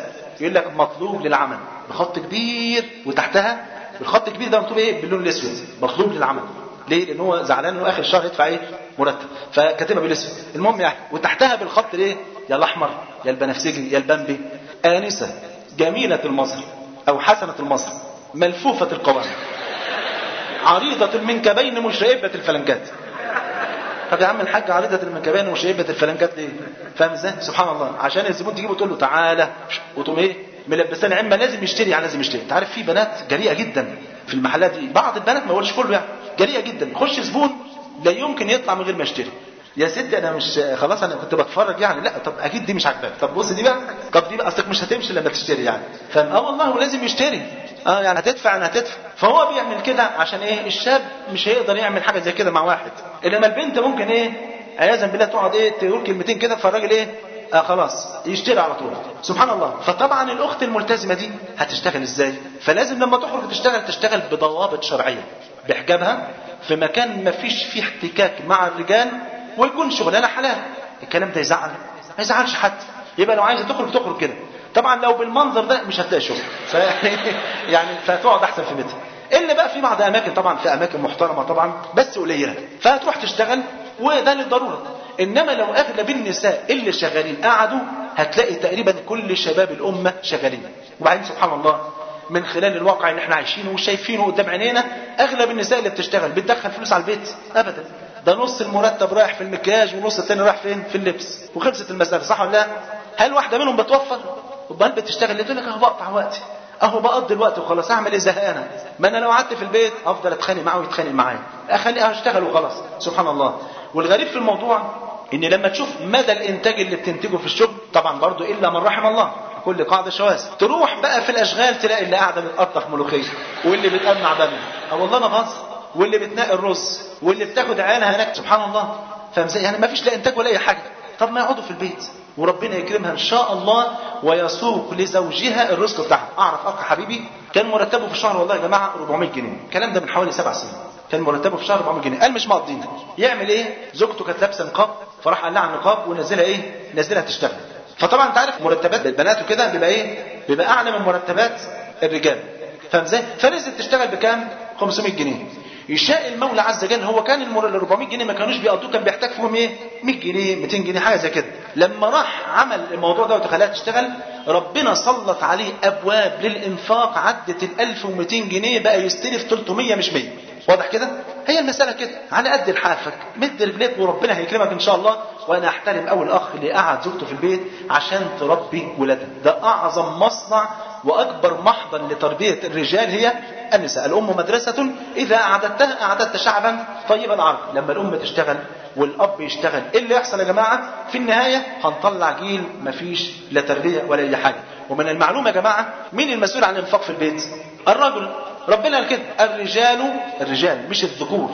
يقول لك مطلوب للعمل بخط كبير، وتحتها الخط الكبير ده مكتوب ايه باللون الاسود مطلوب للعمل. ليه؟ لان هو زعلان انه اخر الشهر يدفع ايه مرتب، فكاتبها بالاسود. المهم يعني، وتحتها بالخط الايه يا الاحمر يا البنفسجي يا البامبي: انسه جميله المظهر او حسنه المظهر ملفوفه القوام عريضه المنكبين مشربه الفلنكات. طب يا عم الحاج عريضه المنكبين ومشربه الفلنكات ليه؟ فاهم ازاي؟ سبحان الله. عشان الزبون تجيبه تقول له تعالى، وتقوم ايه ملبساني عمه لازم يشتري، يعني لازم يشتري. انت عارف في بنات جريئه جدا في المحلات دي، بعض البنات ما بقولش كله يعني، جريئه جدا. يخش زبون لا يمكن يطلع من غير ما يشتري. يا ستي انا مش خلاص انا كنت بتفرج يعني، لا طب اكيد دي مش عاجباك، طب بص دي بقى، طب دي بقى اصلك مش هتمشي لما تشتري يعني، فاهم؟ اه والله ولازم يشتري، اه يعني هتدفع انا هتدفع. فهو بيعمل كده عشان ايه؟ الشاب مش هيقدر يعمل حاجه زي كده مع واحد، انما البنت ممكن ايه عياذا بالله تقعد ايه تقول كلمتين كده، فالراجل ايه آه خلاص يشتري على طول. سبحان الله. فطبعا الاخت الملتزمه دي هتشتغل ازاي؟ فلازم لما تخرج تشتغل تشتغل بضوابط شرعيه، بحجابها في مكان ما فيش فيه احتكاك مع الرجال، ويكون شغلانه حلال. الكلام ده يزعل؟ ما يزعلش حد. يبقى لو عايزه تخرج تخرج كده. طبعا لو بالمنظر ده مش هتلاقي شغل، يعني فتقعد احسن في بيتها. الا بقى في بعض اماكن، طبعا في اماكن محترمه طبعا بس قليله، فهتروح تشتغل وده للضروره. انما لو اغلب النساء اللي شغالين قعدوا، هتلاقي تقريبا كل شباب الامه شغالين. وبعدين سبحان الله من خلال الواقع اللي احنا عايشينه وشايفينه قدام عينينا، اغلب النساء اللي بتشتغل بتدخل فلوس على البيت؟ ابدا. ده نص المرتب رايح في المكياج ونص التاني رايح فين؟ في اللبس، وخلصت المسألة. صح ولا لا؟ هل واحدة منهم بتوفر؟ وبال بتشتغل اللي تقول لك اهو بقطع وقتي، اهو بقضي الوقت وخلاص، اعمل ايه زهقانه؟ ما انا لو قعدت في البيت افضل اتخانق معاه ويتخانق معايا، اخليها اشتغل وخلاص. سبحان الله. والغريب في الموضوع ان لما تشوف مدى الانتاج اللي بتنتجه في الشغل، طبعا برضو الا من رحم الله، كل قاعده شواذ، تروح بقى في الاشغال تلاقي اللي قاعده بتقطف ملوخيه، واللي بتقمع باميه، اه والله ما بهزر، واللي بتنقي الرز، واللي بتاخد عيالها هناك. سبحان الله. فاهم ازاي؟ يعني ما فيش لا انتاج ولا اي حاجه. طب ما يقعدوا في البيت وربنا يكرمها ان شاء الله ويسوق لزوجها الرزق بتاعها. اعرف اخ حبيبي كان مرتبه في الشهر والله يا جماعه أربعمائة جنيه، الكلام ده من حوالي سبع سنين، كان مرتبه في الشهر أربعمائة جنيه. قال مش مقضينا، يعمل ايه؟ زوجته كانت لابسه نقاب، فراح قال لها على النقاب ونزلها ايه؟ نزلها تشتغل. فطبعا انت عارف مرتبات البنات وكده بيبقى ايه؟ بيبقى اعلى من مرتبات الرجال. فاهم ازاي؟ فنزلت تشتغل بكام؟ خمسمائة جنيه. يشاء المولى عز وجل، هو كان المر ال أربعمائة جنيه ما كانوش بيقضوه، كان بيحتاج فيهم ايه؟ مائة جنيه مئتين جنيه حاجه زي كده. لما راح عمل الموضوع ده وتخليها تشتغل، ربنا سلط عليه ابواب للانفاق عدت ال ألف ومئتين جنيه، بقى يستلف ثلاثمائة مش مية. واضح كده؟ هي المساله كده، على قد لحافك، مد رجليك وربنا هيكرمك ان شاء الله. وانا احترم اول اخ اللي قعد زوجته في البيت عشان تربي ولادها، ده اعظم مصنع واكبر محضن لتربيه الرجال هي النساء. الام مدرسه اذا اعددتها اعددت شعبا طيب العرق. لما الام تشتغل والاب يشتغل، ايه اللي يحصل يا جماعه؟ في النهايه هنطلع جيل مفيش لا تربيه ولا اي حاجه. ومن المعلومه يا جماعه مين المسؤول عن الانفاق في البيت؟ الرجل. ربنا قال كده: الرجال الرجال مش الذكور،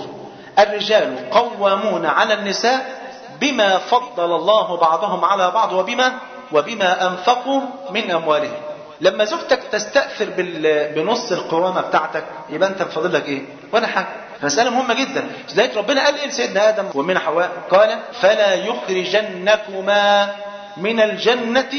الرجال قوامون على النساء بما فضل الله بعضهم على بعض وبما وبما انفقوا من اموالهم. لما زوجتك تستأثر بنص القوامة بتاعتك، يبقى انت بفضل لك ايه؟ ولا حاجة. مسألة مهمة جدا. لذلك ربنا قال ايه لسيدنا آدم ومن حواء؟ قال: فلا يخرجنكما من الجنة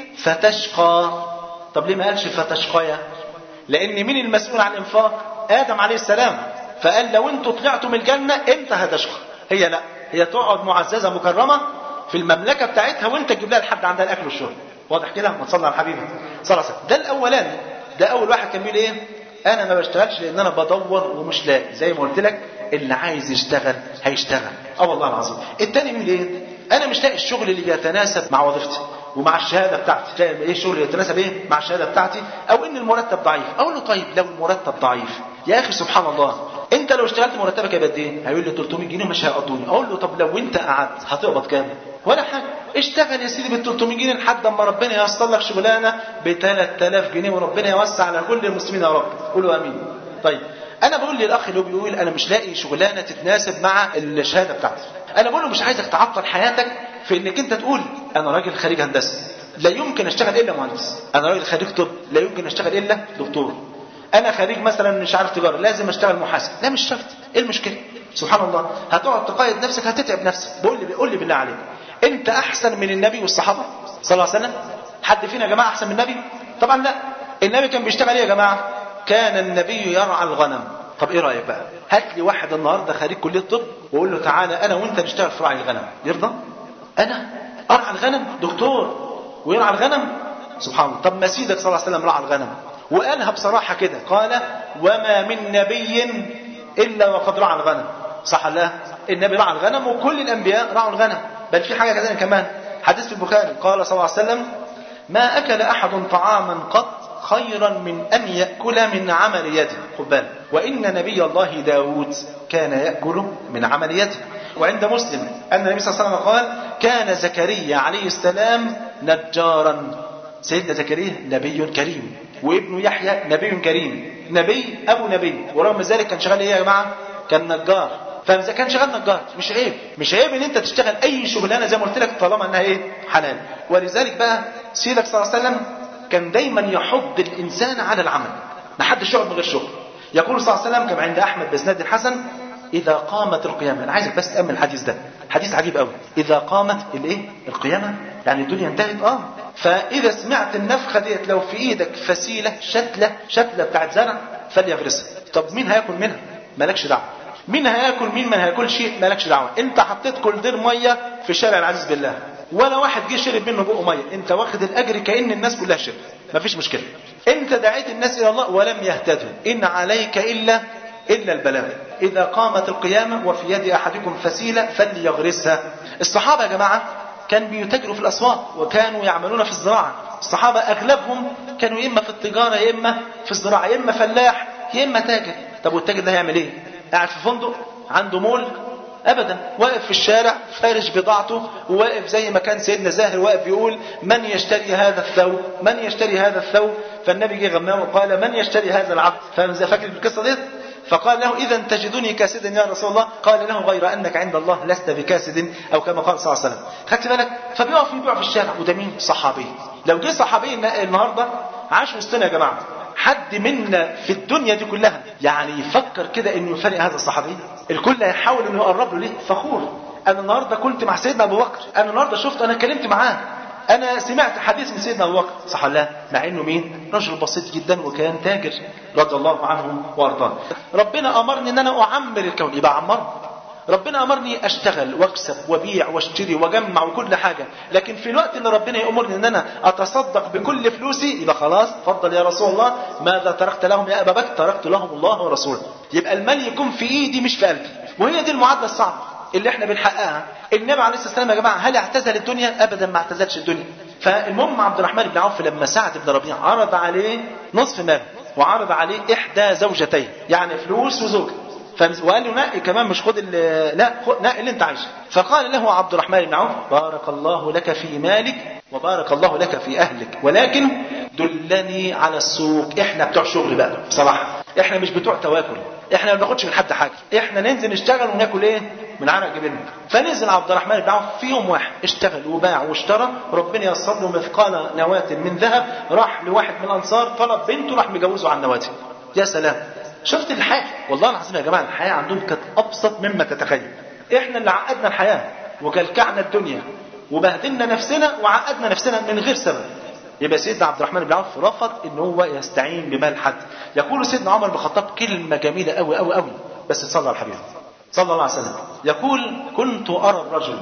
فتشقى. طب ليه ما قالش فتشقيا؟ لان مين المسؤول عن الانفاق؟ آدم عليه السلام. فقال لو انتوا طلعتوا من الجنة انت هتشقى، هي لا، هي تقعد معززة مكرمة في المملكة بتاعتها، وانت تجيب لها لحد عندها الاكل والشرب. واضح كده؟ ما تصلي على حبيبي صلى الله عليه وسلم. ده الاولاني، ده اول واحد كان بيقول ايه؟ انا ما بشتغلش لان انا بدور ومش لاقي. زي ما قلت لك اللي عايز يشتغل هيشتغل، اه والله العظيم. الثاني بيقول ايه؟ انا مش لاقي الشغل اللي بيتناسب مع وظيفتي ومع الشهاده بتاعتي. لاقي ايه الشغل اللي يتناسب ايه مع الشهاده بتاعتي، او ان المرتب ضعيف. اقول له طيب لو المرتب ضعيف يا اخي سبحان الله، انت لو اشتغلت مرتبك هيبقى قد ايه؟ هيقول لي ثلاثمائة جنيه مش هيقضوني. اقول له طب لو انت قعدت هتقبض كام؟ ولا حاجه. اشتغل يا سيدي بال ثلاثمائة جنيه لحد اما ربنا ييسر لك شغلانه ب ثلاثة آلاف جنيه، وربنا يوسع على كل المسلمين يا رب. قولوا امين. طيب انا بقول للاخ اللي بيقول انا مش لاقي شغلانه تتناسب مع الشهاده بتاعتي، انا بقول له مش عايزك تعطل حياتك في انك انت تقول انا راجل خريج هندسه لا يمكن اشتغل الا مهندس، انا راجل خريج طب لا يمكن اشتغل الا دكتور، انا خريج مثلا مش عارف تجاره لازم اشتغل محاسب. لا مش شرط. ايه المشكله؟ سبحان الله. هتقعد تقيد نفسك، هتتعب نفسك. بقول لي بقول لي بالله عليك، انت احسن من النبي والصحابه صلى الله عليه وسلم؟ حد فينا يا جماعه احسن من النبي؟ طبعا لا، النبي كان بيشتغل ايه يا جماعه؟ كان النبي يرعى الغنم. طب ايه رايك بقى؟ هات لي واحد النهارده خريج كليه طب وقول له تعالى انا وانت نشتغل في رعي الغنم، يرضى؟ انا ارعى الغنم؟ دكتور ويرعى الغنم؟ سبحان الله. طب ما سيدك صلى الله عليه وسلم رعى الغنم وقالها بصراحه كده، قال وما من نبي الا وقد رعى الغنم. صح الله؟ النبي رعى الغنم وكل الانبياء رعوا الغنم. بل في حاجه كذلك كمان، حديث في البخاري قال صلى الله عليه وسلم ما اكل احد طعاما قط خيرا من أن يأكل من عمل يده. خد بالك، وإن نبي الله داود كان يأكل من عمل يده. وعند مسلم أن النبي صلى الله عليه وسلم قال كان زكريا عليه السلام نجارا. سيدنا زكريا نبي كريم، وابن يحيى نبي كريم، نبي أبو نبي، ورغم ذلك كان شغال إيه يا جماعة؟ كان نجار. فإذا كان شغال نجار مش عيب، مش عيب إن أنت تشتغل أي شغلانة زي ما قلت لك طالما أنها إيه؟ حلال. ولذلك بقى سيدك صلى الله عليه وسلم كان دايما يحض الإنسان على العمل، ما حدش يقعد من غير شغل. يقول صلى الله عليه وسلم كما عند أحمد بإسناد الحسن إذا قامت القيامة. أنا عايزك بس تأمل الحديث ده، حديث عجيب قوي. إذا قامت الإيه؟ القيامة، يعني الدنيا انتهت. آه فإذا سمعت النفخة ديت لو في إيدك فسيلة شتلة شتلة بتاعت زرع فليغرسها. طب مين هياكل منها؟ مالكش دعوة. مين هياكل مين ما هياكل شيء مالكش دعوة. أنت حطيت كولدير مية في شارع العزيز بالله ولا واحد جه شرب منه بقه ميه، انت واخد الاجر كأن الناس كلها شرب، مفيش مشكله. انت دعيت الناس الى الله ولم يهتدوا، ان عليك الا الا البلاغ. اذا قامت القيامه وفي يد احدكم فسيله فليغرسها. الصحابه يا جماعه كانوا بيتاجروا في الاسواق وكانوا يعملون في الزراعه. الصحابه اغلبهم كانوا يا اما في التجاره يا اما في الزراعه، يا اما فلاح يا اما تاجر. طب والتاجر ده هيعمل ايه؟ قاعد في فندق عنده مول؟ ابدا، واقف في الشارع فارش بضاعته، وواقف زي ما كان سيدنا زاهر واقف بيقول من يشتري هذا الثوب، من يشتري هذا الثوب. فالنبي جه غماه وقال من يشتري هذا العبد. فاكر القصه دي؟ فقال له اذا تجدني كاسدا يا رسول الله؟ قال له غير انك عند الله لست بكاسد، او كما قال صلى الله عليه وسلم. خدت بالك؟ فبيقف يبيع في الشارع. وده مين؟ صحابي. لو جه صحابي النهارده عاش وسطنا يا جماعه، حد منا في الدنيا دي كلها يعني يفكر كده انه يفارق هذا الصحابي؟ الكل هيحاول انه يقرب له. ليه؟ فخور. انا النهارده كنت مع سيدنا ابو بكر، انا النهارده شفت، انا اتكلمت معاه، انا سمعت حديث من سيدنا ابو بكر. صح الله؟ مع انه مين؟ رجل بسيط جدا وكان تاجر رضي الله عنه وارضاه. ربنا امرني ان انا اعمر الكون، يبقى عمره. ربنا امرني اشتغل واكسب وبيع واشتري واجمع وكل حاجه، لكن في الوقت اللي ربنا يامرني ان انا اتصدق بكل فلوسي يبقى خلاص اتفضل يا رسول الله، ماذا تركت لهم يا ابا بكر؟ تركت لهم الله ورسوله. يبقى المال يكون في ايدي مش في قلبي. وهي دي المعادله الصعبه اللي احنا بنحققها. النبي عليه الصلاه والسلام يا جماعه هل اعتزل الدنيا؟ ابدا ما اعتزلش الدنيا. فالمهم عبد الرحمن بن عوف لما سعد بن ربيعه عرض عليه نصف ماله وعرض عليه احدى زوجتين، يعني فلوس وزوجه، وقال له نقي كمان مش خد لا خد نقي اللي انت عايزه. فقال له عبد الرحمن بن عوف بارك الله لك في مالك وبارك الله لك في اهلك، ولكن دلني على السوق. احنا بتوع شغل بقى بصراحه، احنا مش بتوع تواكل، احنا ما بناخدش من حد حاجه، احنا ننزل نشتغل وناكل ايه؟ من عرق جبيننا. فنزل عبد الرحمن بن عوف في يوم واحد اشتغل وباع واشترى، ربنا ييسر له مثقال نواة من ذهب، راح لواحد من الانصار طلب بنته، راح مجوزه على النواه. يا سلام، شفت الحياه؟ والله العظيم يا جماعه الحياه عندهم كانت ابسط مما تتخيل. احنا اللي عقدنا الحياه وكلكعنا الدنيا وبهدلنا نفسنا وعقدنا نفسنا من غير سبب. يبقى سيدنا عبد الرحمن بن عوف رفض ان هو يستعين بمال حد. يقول سيدنا عمر بن الخطاب كلمه جميله قوي قوي قوي، بس صلى على الحبيب صلى الله عليه وسلم. يقول كنت ارى الرجل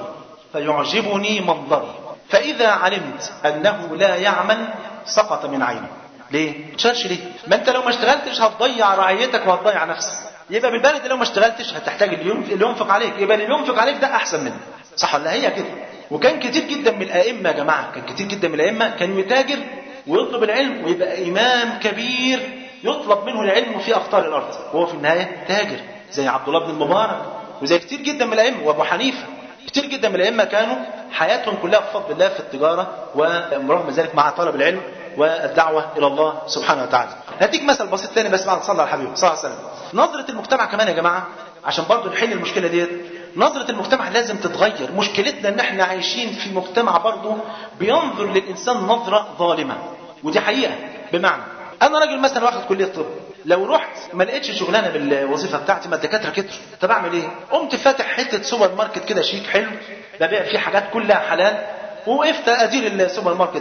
فيعجبني منظره، فاذا علمت انه لا يعمل سقط من عينه. ليه؟ تشارش ليه؟ ما انت لو ما اشتغلتش هتضيع رعيتك وهتضيع نفسك. يبقى بالبلد لو ما اشتغلتش هتحتاج اللي ينفق عليك، يبقى اللي ينفق عليك ده احسن منه. صح ولا هي كده؟ وكان كتير جدا من الائمه يا جماعه، كان كتير جدا من الائمه كان يتاجر ويطلب العلم ويبقى امام كبير يطلب منه العلم في اقطار الارض، وهو في النهايه تاجر زي عبد الله بن المبارك وزي كتير جدا من الائمه وابو حنيفه. كتير جدا من الائمه كانوا حياتهم كلها بفضل الله في التجاره، ورغم ذلك مع طلب العلم والدعوه الى الله سبحانه وتعالى. هديك مثل بسيط ثاني بس بعد صلى على الحبيب صلى الله عليه وسلم. نظره المجتمع كمان يا جماعه عشان برضو نحل المشكله ديت، نظره المجتمع لازم تتغير. مشكلتنا ان احنا عايشين في مجتمع برضو بينظر للانسان نظره ظالمه، ودي حقيقه. بمعنى انا راجل مثلا واخد كليه طب، لو رحت ما لقيتش شغلانه بالوظيفه بتاعتي، ما الدكاتره كتروا، طب اعمل ايه؟ قمت فاتح حته سوبر ماركت كده شيك حلو ببيع فيه حاجات كلها حلال، ووقفت ادير السوبر ماركت ده.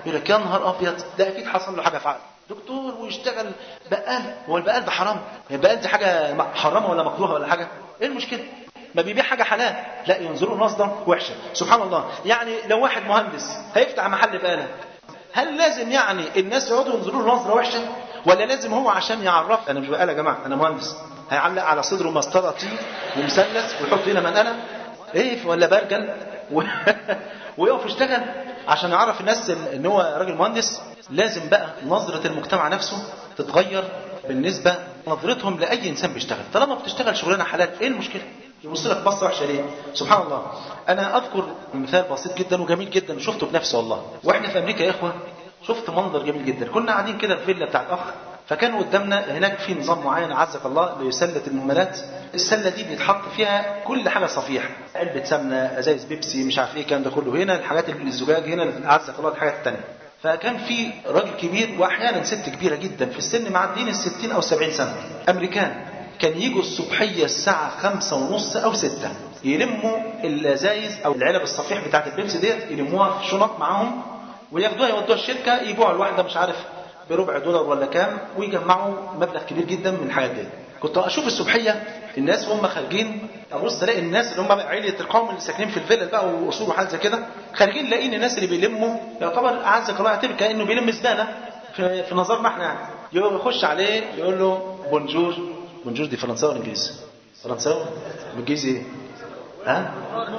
يقول لك يا نهار ابيض ده اكيد حصل له حاجه في عقله. دكتور ويشتغل بقال، هو البقال ده حرام؟ البقال دي حاجه محرمه ولا مكروهه ولا حاجه؟ ايه المشكله؟ ما بيبيع حاجه حلال، لا ينظروا نظره وحشه. سبحان الله. يعني لو واحد مهندس هيفتح محل بقاله، هل لازم يعني الناس يقعدوا ينظروا له نظره وحشه، ولا لازم هو عشان يعرف انا مش بقاله يا جماعه انا مهندس هيعلق على صدره مسطره تي ومثلث ويحط هنا منقله ايه ولا برجل و... ويقف يشتغل عشان يعرف الناس ان هو راجل مهندس؟ لازم بقى نظره المجتمع نفسه تتغير بالنسبه نظرتهم لاي انسان بيشتغل. طالما بتشتغل شغلانه حلال ايه المشكله؟ يبص لك بصه وحشه ليه؟ سبحان الله. انا اذكر مثال بسيط جدا وجميل جدا شفته بنفسي والله، واحنا في امريكا يا اخوه شفت منظر جميل جدا. كنا قاعدين كده في فيلا بتاعت اخ، فكان قدامنا هناك في نظام معين عزك الله لسله المهملات. السله دي بيتحط فيها كل حاجه صفيح، علبه سمنه، ازايز بيبسي، مش عارف ايه الكلام ده كله. هنا الحاجات الزجاج، هنا عزك الله الحاجات الثانيه. فكان في راجل كبير واحيانا ست كبيره جدا في السن معدين الستين او سبعين سنه امريكان، كان يجوا الصبحيه الساعه خمسة ونص او ستة يلموا الازايز او العلب الصفيح بتاعت البيبسي ديت، يلموها في شنط معاهم وياخدوها يودوها الشركه يبيعوا الواحده مش عارف بربع دولار ولا كام، ويجمعوا مبلغ كبير جدا من الحاجات دي. كنت اشوف الصبحيه الناس وهم خارجين، ابص الاقي الناس اللي هم عيله القوم اللي ساكنين في الفيلا بقى واصول وحاجات زي كده خارجين، لاقين الناس اللي بيلموا يعتبر اعزك الله اعتبر كانه بيلم زباله في, في نظرنا احنا يعني. يخش عليه يقول له بونجور. بونجور دي فرنساوي ولا انجليزي؟ فرنساوي. انجليزي ايه؟ ها؟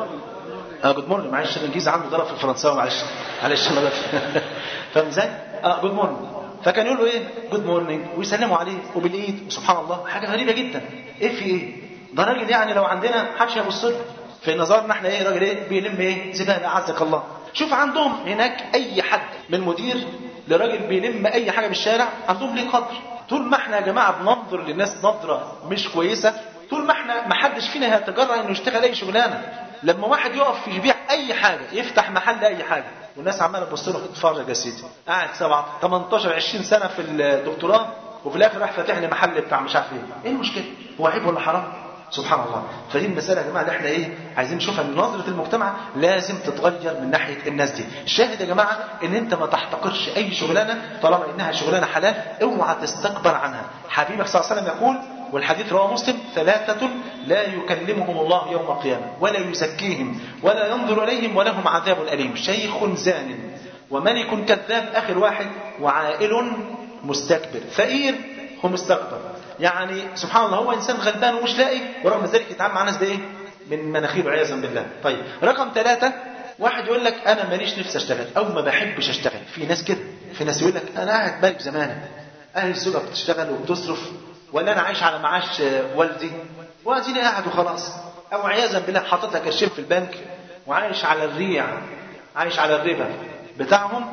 اه جود مورنينج. معلش الانجليزي عنده ضرب في الفرنساوي، معلش معلش انا فاهم ازاي؟ اه جود مورنينج. فكان يقول له ايه؟ جود مورنينج ويسلموا عليه وبالايد. سبحان الله حاجه غريبه جدا. ايه في ايه؟ ده راجل يعني لو عندنا محدش هيبص له، في نظرنا احنا ايه؟ راجل ايه؟ بيلم ايه؟ زباله اعزك الله. شوف عندهم هناك اي حد من مدير لراجل بيلم اي حاجه بالشارع عندهم ليه قدر. طول ما احنا يا جماعه بننظر للناس نظره مش كويسه، طول ما احنا ما حدش فينا هيتجرأ انه يشتغل اي شغلانه. لما واحد يقف يبيع اي حاجه، يفتح محل اي حاجه، والناس عماله تبص له اتفرج يا سيدي، قاعد سبعة تمنتاشر عشرين سنه في الدكتوراه وفي الاخر راح فاتح لي محل بتاع مش عارف ايه، ايه المشكله؟ هو عيب ولا حرام؟ سبحان الله. فدي المساله يا جماعه اللي احنا ايه عايزين نشوفها، ان نظره المجتمع لازم تتغير من ناحيه الناس دي. الشاهد يا جماعه ان انت ما تحتقرش اي شغلانه طالما انها شغلانه حلال، اوعى تستكبر عنها. حبيبك صلى الله عليه وسلم يقول، والحديث رواه مسلم، ثلاثة لا يكلمهم الله يوم القيامة ولا يزكيهم ولا ينظر إليهم ولهم عذاب أليم: شيخ زان، وملك كذاب آخر واحد، وعائل مستكبر. فقير هو مستكبر، يعني سبحان الله هو إنسان غلبان ومش لاقي، ورغم ذلك يتعامل مع الناس ده إيه؟ من مناخيره عياذا بالله. طيب رقم ثلاثة، واحد يقول لك أنا ماليش نفسي أشتغل أو ما بحبش أشتغل. في ناس كده، في ناس يقول لك أنا قاعد بالك زمانك، أهل الزوجة بتشتغل وبتصرف، ولا أنا عايش على معاش والدي وأديني قاعد وخلاص، أو عياذا بالله حاطط لك قرشين في البنك وعايش على الريع، عايش على الربا بتاعهم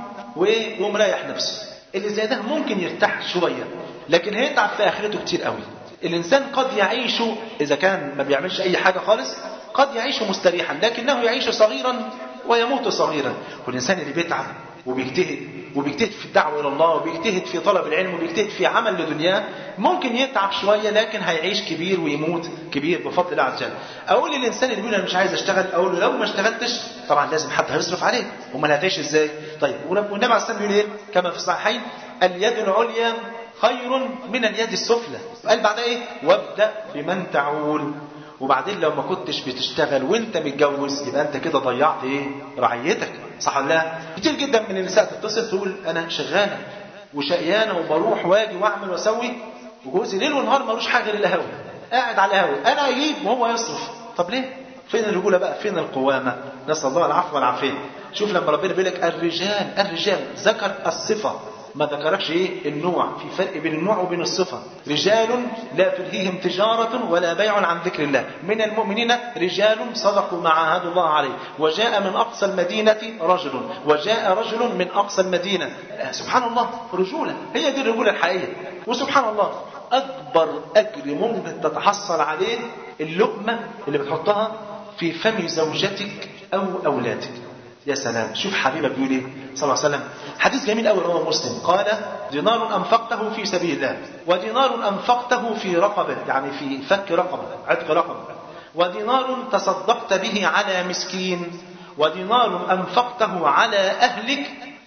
ومريح نفسه. اللي زي ده ممكن يرتاح شوية، لكن هيتعب في آخرته كتير قوي. الإنسان قد يعيش إذا كان ما بيعملش أي حاجة خالص قد يعيش مستريحا، لكنه يعيش صغيرا ويموت صغيرا. والإنسان اللي بيتعب وبيجتهد وبيجتهد في الدعوة إلى الله وبيجتهد في طلب العلم وبيجتهد في عمل لدنياه ممكن يتعب شوية لكن هيعيش كبير ويموت كبير بفضل الله عز وجل. أقول للإنسان اللي بيقول أنا مش عايز أشتغل، أقول له لو ما اشتغلتش طبعا لازم حد هيصرف عليك، وما هتعيش إزاي؟ طيب والنبي عليه الصلاة والسلام بيقول إيه كما في الصحيحين: اليد العليا خير من اليد السفلى. قال بعدها إيه؟ وابدأ بمن تعول. وبعدين لو ما كنتش بتشتغل وانت متجوز يبقى انت كده ضيعت ايه؟ رعيتك. صح ولا لا؟ كتير جدا من النساء تتصل تقول انا شغاله وشقيانه وبروح واجي واعمل واسوي، وجوزي ليل ونهار ملوش حاجه غير القهوه، قاعد على القهوه، انا اجيب وهو يصرف. طب ليه؟ فين الرجوله بقى؟ فين القوامه؟ نسال الله العفو والعافيه. شوف لما ربنا بيقول لك الرجال الرجال ذكر الصفه ما ذكركش ايه؟ النوع. في فرق بين النوع وبين الصفه. رجال لا تلهيهم تجاره ولا بيع عن ذكر الله من المؤمنين رجال صدقوا ما عاهدوا الله عليه، وجاء من اقصى المدينه رجل، وجاء رجل من اقصى المدينه. سبحان الله، رجوله، هي دي الرجوله الحقيقيه. وسبحان الله اكبر اجر ممكن تتحصل عليه اللقمه اللي بتحطها في فم زوجتك او اولادك. يا سلام، شوف حبيبك بيقول ايه صلى الله عليه وسلم، حديث جميل قوي رواه مسلم، قال: دينار انفقته في سبيل الله، ودينار انفقته في رقبه، يعني في فك رقبه، عتق رقبه، ودينار تصدقت به على مسكين، ودينار انفقته على اهلك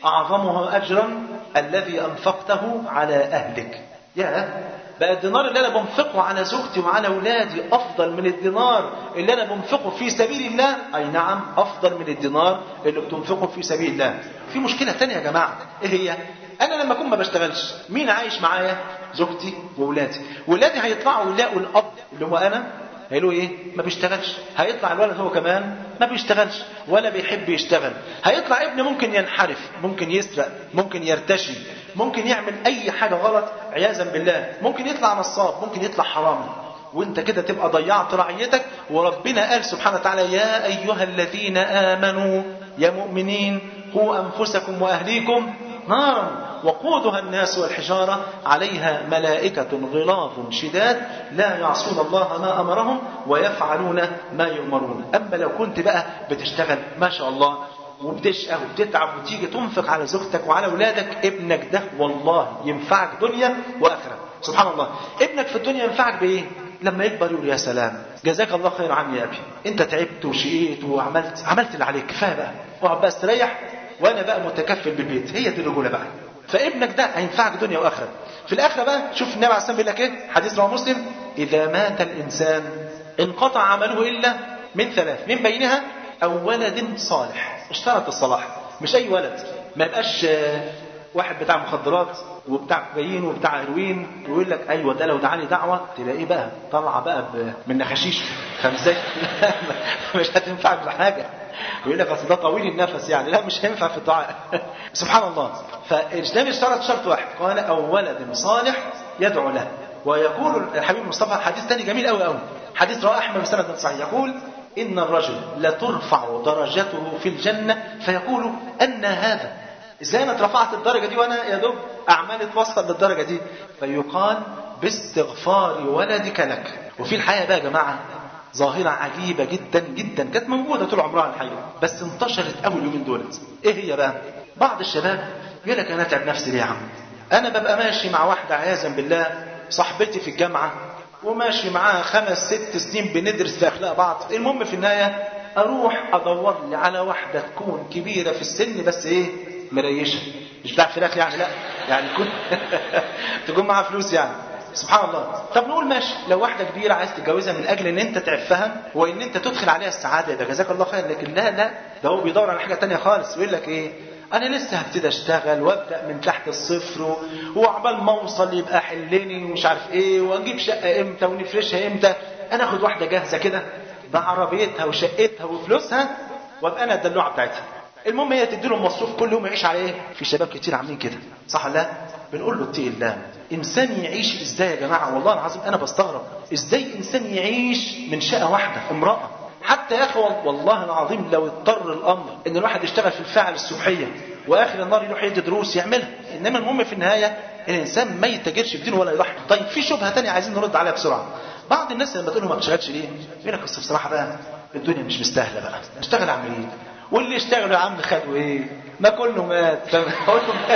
أعظمها أجرا الذي أنفقته على أهلك. يا بقى الدينار اللي أنا بنفقه على زوجتي وعلى أولادي أفضل من الدينار اللي أنا بنفقه في سبيل الله. أي نعم، أفضل من الدينار اللي بتنفقه في سبيل الله. في مشكلة تانية يا جماعة، إيه هي؟ أنا لما أكون ما بشتغلش، مين عايش معايا؟ زوجتي وأولادي. وأولادي هيطلعوا يلاقوا الأب اللي هو أنا هيقولوا ايه؟ ما بيشتغلش. هيطلع الولد هو كمان ما بيشتغلش ولا بيحب يشتغل. هيطلع ابن ممكن ينحرف، ممكن يسرق، ممكن يرتشي، ممكن يعمل اي حاجة غلط عياذا بالله، ممكن يطلع نصاب، ممكن يطلع حرامي. وانت كده تبقى ضيعت رعيتك. وربنا قال سبحانه وتعالى: يا ايها الذين امنوا، يا مؤمنين، قوا انفسكم واهليكم نارا وقودها الناس والحجارة عليها ملائكة غلاظ شداد لا يعصون الله ما أمرهم ويفعلون ما يؤمرون. أما لو كنت بقى بتشتغل ما شاء الله وبتشقى وبتتعب وتيجي تنفق على زوجتك وعلى أولادك، ابنك ده والله ينفعك دنيا وآخرة. سبحان الله، ابنك في الدنيا ينفعك بإيه؟ لما يكبر يقول يا سلام جزاك الله خير عني يا أبي، أنت تعبت وشقيت وعملت عملت اللي عليك، كفاية بقى، اقعد بقى استريح وأنا بقى متكفل بالبيت. هي دي الرجولة بقى. فابنك ده هينفعك دنيا واخره. في الاخره بقى شوف النبي عليه الصلاه والسلام بيقول لك ايه؟ حديث رواه مسلم: اذا مات الانسان انقطع عمله الا من ثلاث، من بينها او ولد صالح. اشترط الصلاح، مش اي ولد، ما يبقاش واحد بتاع مخدرات وبتاع كوكايين وبتاع هيروين ويقول لك ايوه ده لو دعاني دعوه تلاقيه بقى طالعه بقى من نخاشيش خمسه مش هتنفعك بحاجه. ويقول لك اصل ده طويل النفس يعني، لا مش هينفع في الدعاء. سبحان الله. فالاسلام اشترط شرط واحد، قال او ولد صالح يدعو له. ويقول الحبيب المصطفى حديث ثاني جميل قوي قوي، حديث رواه احمد بسند صحيح، يقول: ان الرجل لترفع درجته في الجنه فيقول ان هذا، ازاي انا اترفعت الدرجه دي وانا يا دوب اعمالي توصل للدرجه دي؟ فيقال: باستغفار ولدك لك. وفي الحقيقه بقى يا جماعه ظاهرة عجيبة جدا جدا كانت موجودة طول عمرها الحقيقة، بس انتشرت أول يومين دولت. إيه هي بقى؟ بعض الشباب يقول لك أنا أتعب نفسي ليه يا عم؟ أنا ببقى ماشي مع واحدة عياذا بالله صاحبتي في الجامعة وماشي معاها خمس ست سنين بندرس في أخلاق بعض، المهم في النهاية أروح أدور لي على واحدة تكون كبيرة في السن بس إيه؟ مريشة، مش بتاع فراخ يعني، لا يعني تكون تكون معاها فلوس يعني. سبحان الله. طب نقول ماشي، لو واحدة كبيرة عايز تتجوزها من أجل إن أنت تعرفها وإن أنت تدخل عليها السعادة، ده جزاك الله خير. لكن لا لا، ده هو بيدور على حاجة تانية خالص. يقول لك إيه؟ أنا لسه هبتدي أشتغل وأبدأ من تحت الصفر، وعبال ما أوصل يبقى حلني ومش عارف إيه، وأجيب شقة إمتى ونفرشها إمتى. أنا أخد واحدة جاهزة كده بعربيتها وشقتها وفلوسها وأبقى أنا الدلوعة بتاعتها. المهم هي تديله مصروف كل يوم يعيش على ايه؟ في شباب كتير عاملين كده، صح ولا لا؟ بنقول له اتقي الله. انسان يعيش ازاي يا جماعه؟ والله العظيم انا بستغرب ازاي انسان يعيش من شقه واحده امراه. حتى يا اخي والله العظيم لو اضطر الامر ان الواحد يشتغل في الفاعل الصبحيه واخر النهار يروح يدي دروس يعملها، انما المهم في النهايه الانسان ما يتاجرش في دينه ولا يضحي. طيب في شبهه ثانيه عايزين نرد عليها بسرعه. بعض الناس لما تقول له ما بتشتغلش ليه؟ يقول لك اصل بصراحه بقى الدنيا مش مستاهله بقى، اشتغل اعمل ايه؟ واللي اشتغلوا يا عم خدوا ايه؟ ما كله مات. اقول له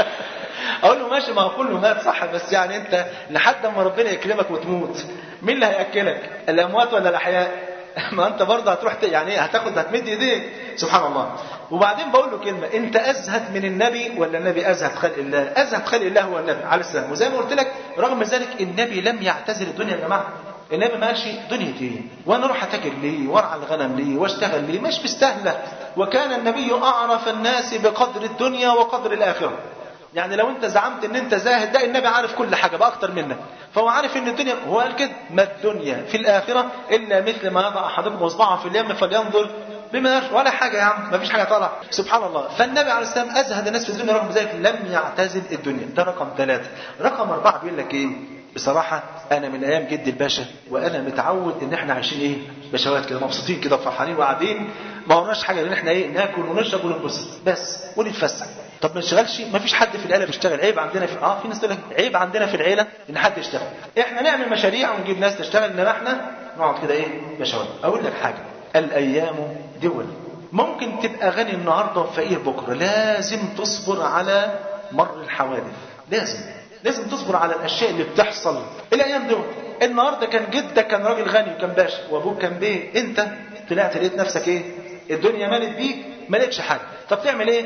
اقول له ماشي، ما هو كله مات صح، بس يعني انت لحد ما ربنا يكرمك وتموت مين اللي هياكلك؟ الاموات ولا الاحياء؟ ما انت برضه هتروح يعني ايه؟ هتاخد هتمد ايديك. سبحان الله. وبعدين بقول له كلمه، انت ازهد من النبي ولا النبي ازهد خلق الله؟ ازهد خلق الله هو النبي عليه السلام. وزي ما قلت لك رغم ذلك النبي لم يعتزل الدنيا يا جماعه. النبي ما قالش دنيا ايه وانا اروح اتاجر ليه وارعى الغنم ليه واشتغل ليه، مش مستاهله. وكان النبي اعرف الناس بقدر الدنيا وقدر الاخره. يعني لو انت زعمت ان انت زاهد، ده النبي عارف كل حاجه بقى اكتر منك، فهو عارف ان الدنيا، هو قال كده: ما الدنيا في الاخره الا مثل ما يضع احدكم اصبعه في اليم فلينظر بما يشاء. ولا حاجه يا عم، ما فيش حاجه طالعه. سبحان الله. فالنبي عليه السلام ازهد الناس في الدنيا رغم ذلك لم يعتزل الدنيا. ده رقم ثلاثه. رقم اربعه بيقول لك ايه؟ بصراحة أنا من أيام جدي الباشا وأنا متعود إن إحنا عايشين إيه؟ بشوات كده، مبسوطين كده وفرحانين وقاعدين ما ورناش حاجة إن إحنا إيه؟ ناكل ونشرب وننبسط بس ونتفسح. طب ما نشتغلش؟ ما فيش حد في العيلة بيشتغل. عيب عندنا في آه في ناس تقول لك عيب عندنا في العيلة إن حد يشتغل. إحنا نعمل مشاريع ونجيب ناس تشتغل، إنما إحنا نقعد كده إيه؟ بشوات. أقول لك حاجة، الأيام دول. ممكن تبقى غني النهارده وفقير بكرة. لازم تصبر على مر الحوادث. لازم لازم تصبر على الاشياء اللي بتحصل الايام دول. النهارده كان جدك كان راجل غني وكان باشا وابوك كان بيه، انت طلعت لقيت نفسك ايه؟ الدنيا مالت بيك ما لقيتش حاجه. طب تعمل ايه؟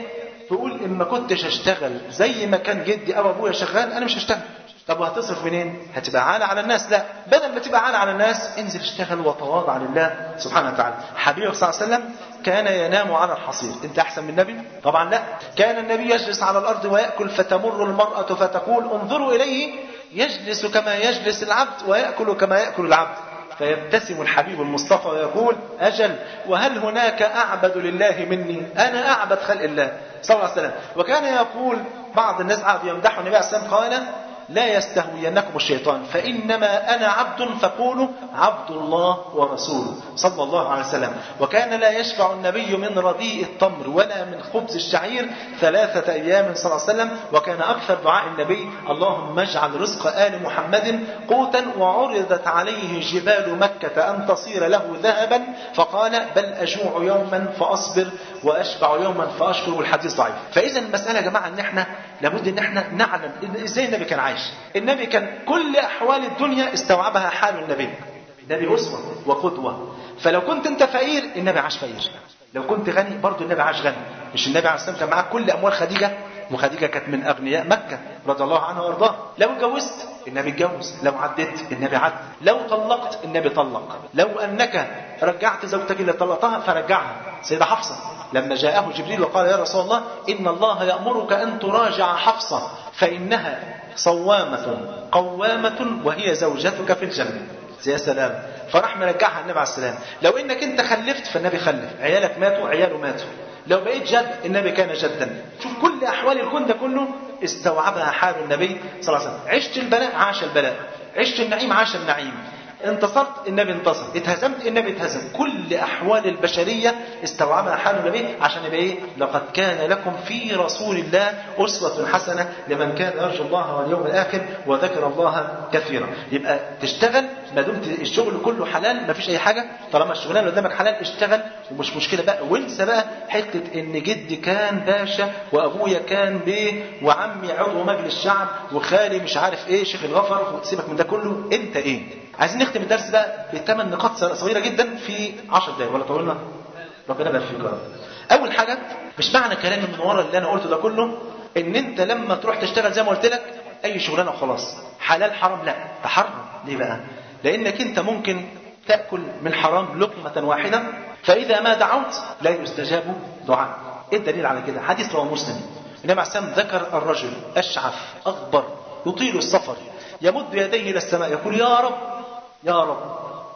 تقول إن ما كنتش اشتغل زي ما كان جدي أو أبويا شغال أنا مش هشتغل. طب وهتصرف منين؟ هتبقى عالة على الناس؟ لا، بدل ما تبقى عالة على الناس انزل اشتغل وتواضع لله سبحانه وتعالى. حبيبي صلى الله عليه وسلم كان ينام على الحصير. انت احسن من النبي؟ طبعا لا. كان النبي يجلس على الارض ويأكل فتمر المرأة فتقول انظروا اليه يجلس كما يجلس العبد ويأكل كما يأكل العبد، فيبتسم الحبيب المصطفى ويقول أجل وهل هناك أعبد لله مني؟ أنا أعبد خلق الله صلى الله عليه وسلم. وكان يقول بعض الناس قعدوا يمدحوا النبي عليه الصلاة والسلام قال لا يستهوينكم الشيطان فإنما أنا عبد فقولوا عبد الله ورسوله صلى الله عليه وسلم. وكان لا يشبع النبي من رديء التمر ولا من خبز الشعير ثلاثة أيام صلى الله عليه وسلم. وكان أكثر دعاء النبي اللهم اجعل رزق آل محمد قوتا وعرضت عليه جبال مكة أن تصير له ذهبا فقال بل أجوع يوما فأصبر وأشبع يوما فأشكر. والحديث ضعيف. فإذا المسألة يا جماعة أن احنا لابد أن احنا نعلم إزاي النبي كان عايش. النبي كان كل أحوال الدنيا استوعبها حال النبي. النبي أسوة وقدوة. فلو كنت أنت فقير النبي عاش فقير، لو كنت غني برضو النبي عاش غني. مش النبي عليه الصلاة والسلام كان معاه كل أموال خديجة، وخديجة كانت من أغنياء مكة رضي الله عنها وارضاها. لو اتجوزت النبي اتجوز، لو عدت النبي عد، لو طلقت النبي طلق، لو أنك رجعت زوجتك اللي طلقتها فرجعها. سيدة حفصة لما جاءه جبريل وقال يا رسول الله إن الله يأمرك أن تراجع حفصة فإنها صوامة قوامة وهي زوجتك في الجنة. يا سلام. فراح مرجعها النبي عليه السلام. لو انك انت خلفت فالنبي خلف، عيالك ماتوا عياله ماتوا، لو بقيت جد النبي كان جدا. شوف كل احوال الكون ده كله استوعبها حال النبي صلى الله عليه وسلم. عشت البلاء عاش البلاء، عشت النعيم عاش النعيم، انتصرت النبي انتصر، اتهزمت النبي اتهزم. كل احوال البشريه استوعبها حال النبي عشان يبقى ايه؟ لقد كان لكم في رسول الله اسوه حسنه لمن كان يرجو الله واليوم الاخر وذكر الله كثيرا. يبقى تشتغل ما دمت الشغل كله حلال، ما فيش اي حاجه، طالما الشغلانه اللي قدامك حلال اشتغل ومش مشكله بقى. وانسى بقى حته ان جدي كان باشا وابويا كان بيه وعمي عضو مجلس شعب وخالي مش عارف ايه شيخ الغفر، وتسيبك من ده كله. انت ايه؟ عايزين نختم الدرس بقى بثمان نقاط صغيرة جدا في عشر دقايق ولا طولنا؟ ربنا يبارك فيك. أول حاجة، مش معنى كلامي من ورا اللي أنا قلته ده كله إن أنت لما تروح تشتغل زي ما قلت لك أي شغلانة وخلاص حلال حرام. لا، تحرم. ليه بقى؟ لأنك أنت ممكن تأكل من حرام لقمة واحدة فإذا ما دعوت لا يستجاب دعاء. إيه الدليل على كده؟ حديث رواه مسلم. النبي عليه الصلاة والسلام ذكر الرجل أشعث أغبر يطيل السفر يمد يديه إلى السماء يقول يا رب يا رب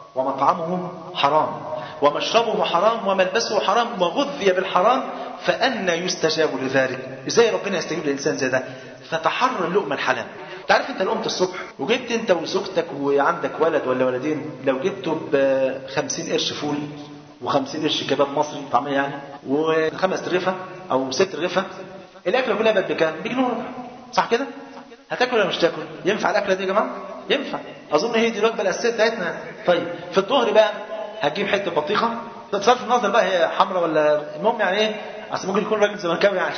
ومطعمه حرام ومشربه حرام وملبسه حرام وغذي بالحرام فأنا يستجاب لذلك. ازاي ربنا يستجيب للإنسان زي ده؟ فتحرر اللقمة الحلال. تعرف انت لقمت الصبح وجبت انت وزوجتك وعندك ولد ولا ولدين، لو جبته بخمسين قرش فول وخمسين قرش كباب مصري طعمية يعني وخمس رغفة او ست رغفة، الاكلة كلها بقت بكام؟ بجنيه وربع. صح كده؟ هتاكل ولا مش تاكل؟ ينفع الاكلة دي يا جماعة؟ ينفع. اظن هي دي الوجبه الاساسيه بتاعتنا. طيب في الظهر بقى هتجيب حته بطيخه، بصرف النظر بقى هي حمراء ولا المهم يعني ايه، اصل ممكن يكون راجل زملكاوي يعني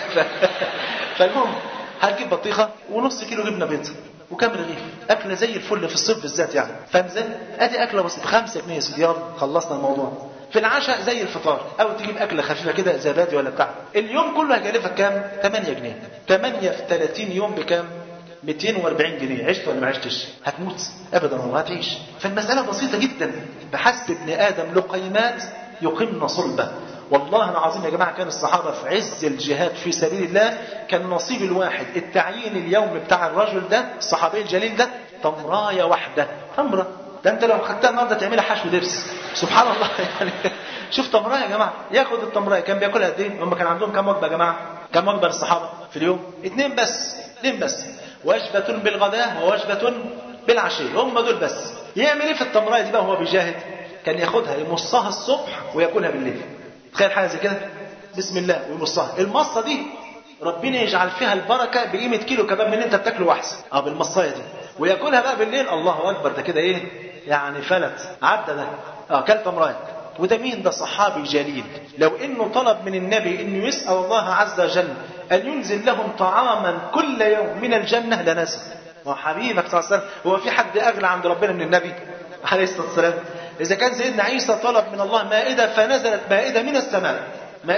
فالمهم هتجيب بطيخه ونص كيلو جبنه بيض وكام رغيف، اكله زي الفل في الصيف بالذات يعني. فاهم ازاي؟ ادي اكله بسيطه خمسة جنيه يا سيدي، يلا خلصنا الموضوع. في العشاء زي الفطار او تجيب اكله خفيفه كده زبادي ولا بتاع. اليوم كله هيكلفك كام؟ ثمانية جنيه. ثمانية في ثلاثين يوم بكام؟ مئتين وأربعين جنيه. عشت ولا ما عشتش؟ هتموت ابدا والله هتعيش. فالمساله بسيطه جدا. بحسب ابن ادم لقيمات يقمن صلبه. والله العظيم يا جماعه كان الصحابه في عز الجهاد في سبيل الله كان نصيب الواحد التعيين اليوم بتاع الرجل ده الصحابي الجليل ده تمرايه واحده. تمره ده انت لو خدتها النهارده تعملها حشو دبس سبحان الله يعني. شوف تمرايه يا جماعه، ياخد التمرايه كان بياكلها قد ايه؟ هم كان عندهم كام وجبه يا جماعه؟ كام وجبه للصحابه في اليوم؟ اثنين بس. اثنين بس. وجبة بالغداء ووجبة بالعشاء، هم دول بس. يعمل ايه في التمرايه دي بقى وهو بيجاهد؟ كان ياخدها يمصها الصبح وياكلها بالليل. تخيل حاجه زي كده؟ بسم الله ويمصها. المصه دي ربنا يجعل فيها البركه بقيمه كيلو كباب من اللي انت بتاكله واحسن. اه بالمصايه دي. وياكلها بقى بالليل. الله اكبر، ده كده ايه يعني؟ فلت عدى ده. اه كل تمرايه. وده مين؟ ده صحابي جليل. لو انه طلب من النبي انه يسأل الله عز وجل ان ينزل لهم طعاما كل يوم من الجنة لنسى. وحبيبك صلى الله عليه وسلم، هو في حد اغلى عند ربنا من النبي عليه الصلاة والسلام؟ اذا كان سيدنا عيسى طلب من الله مائدة فنزلت مائدة من السماء، مائدة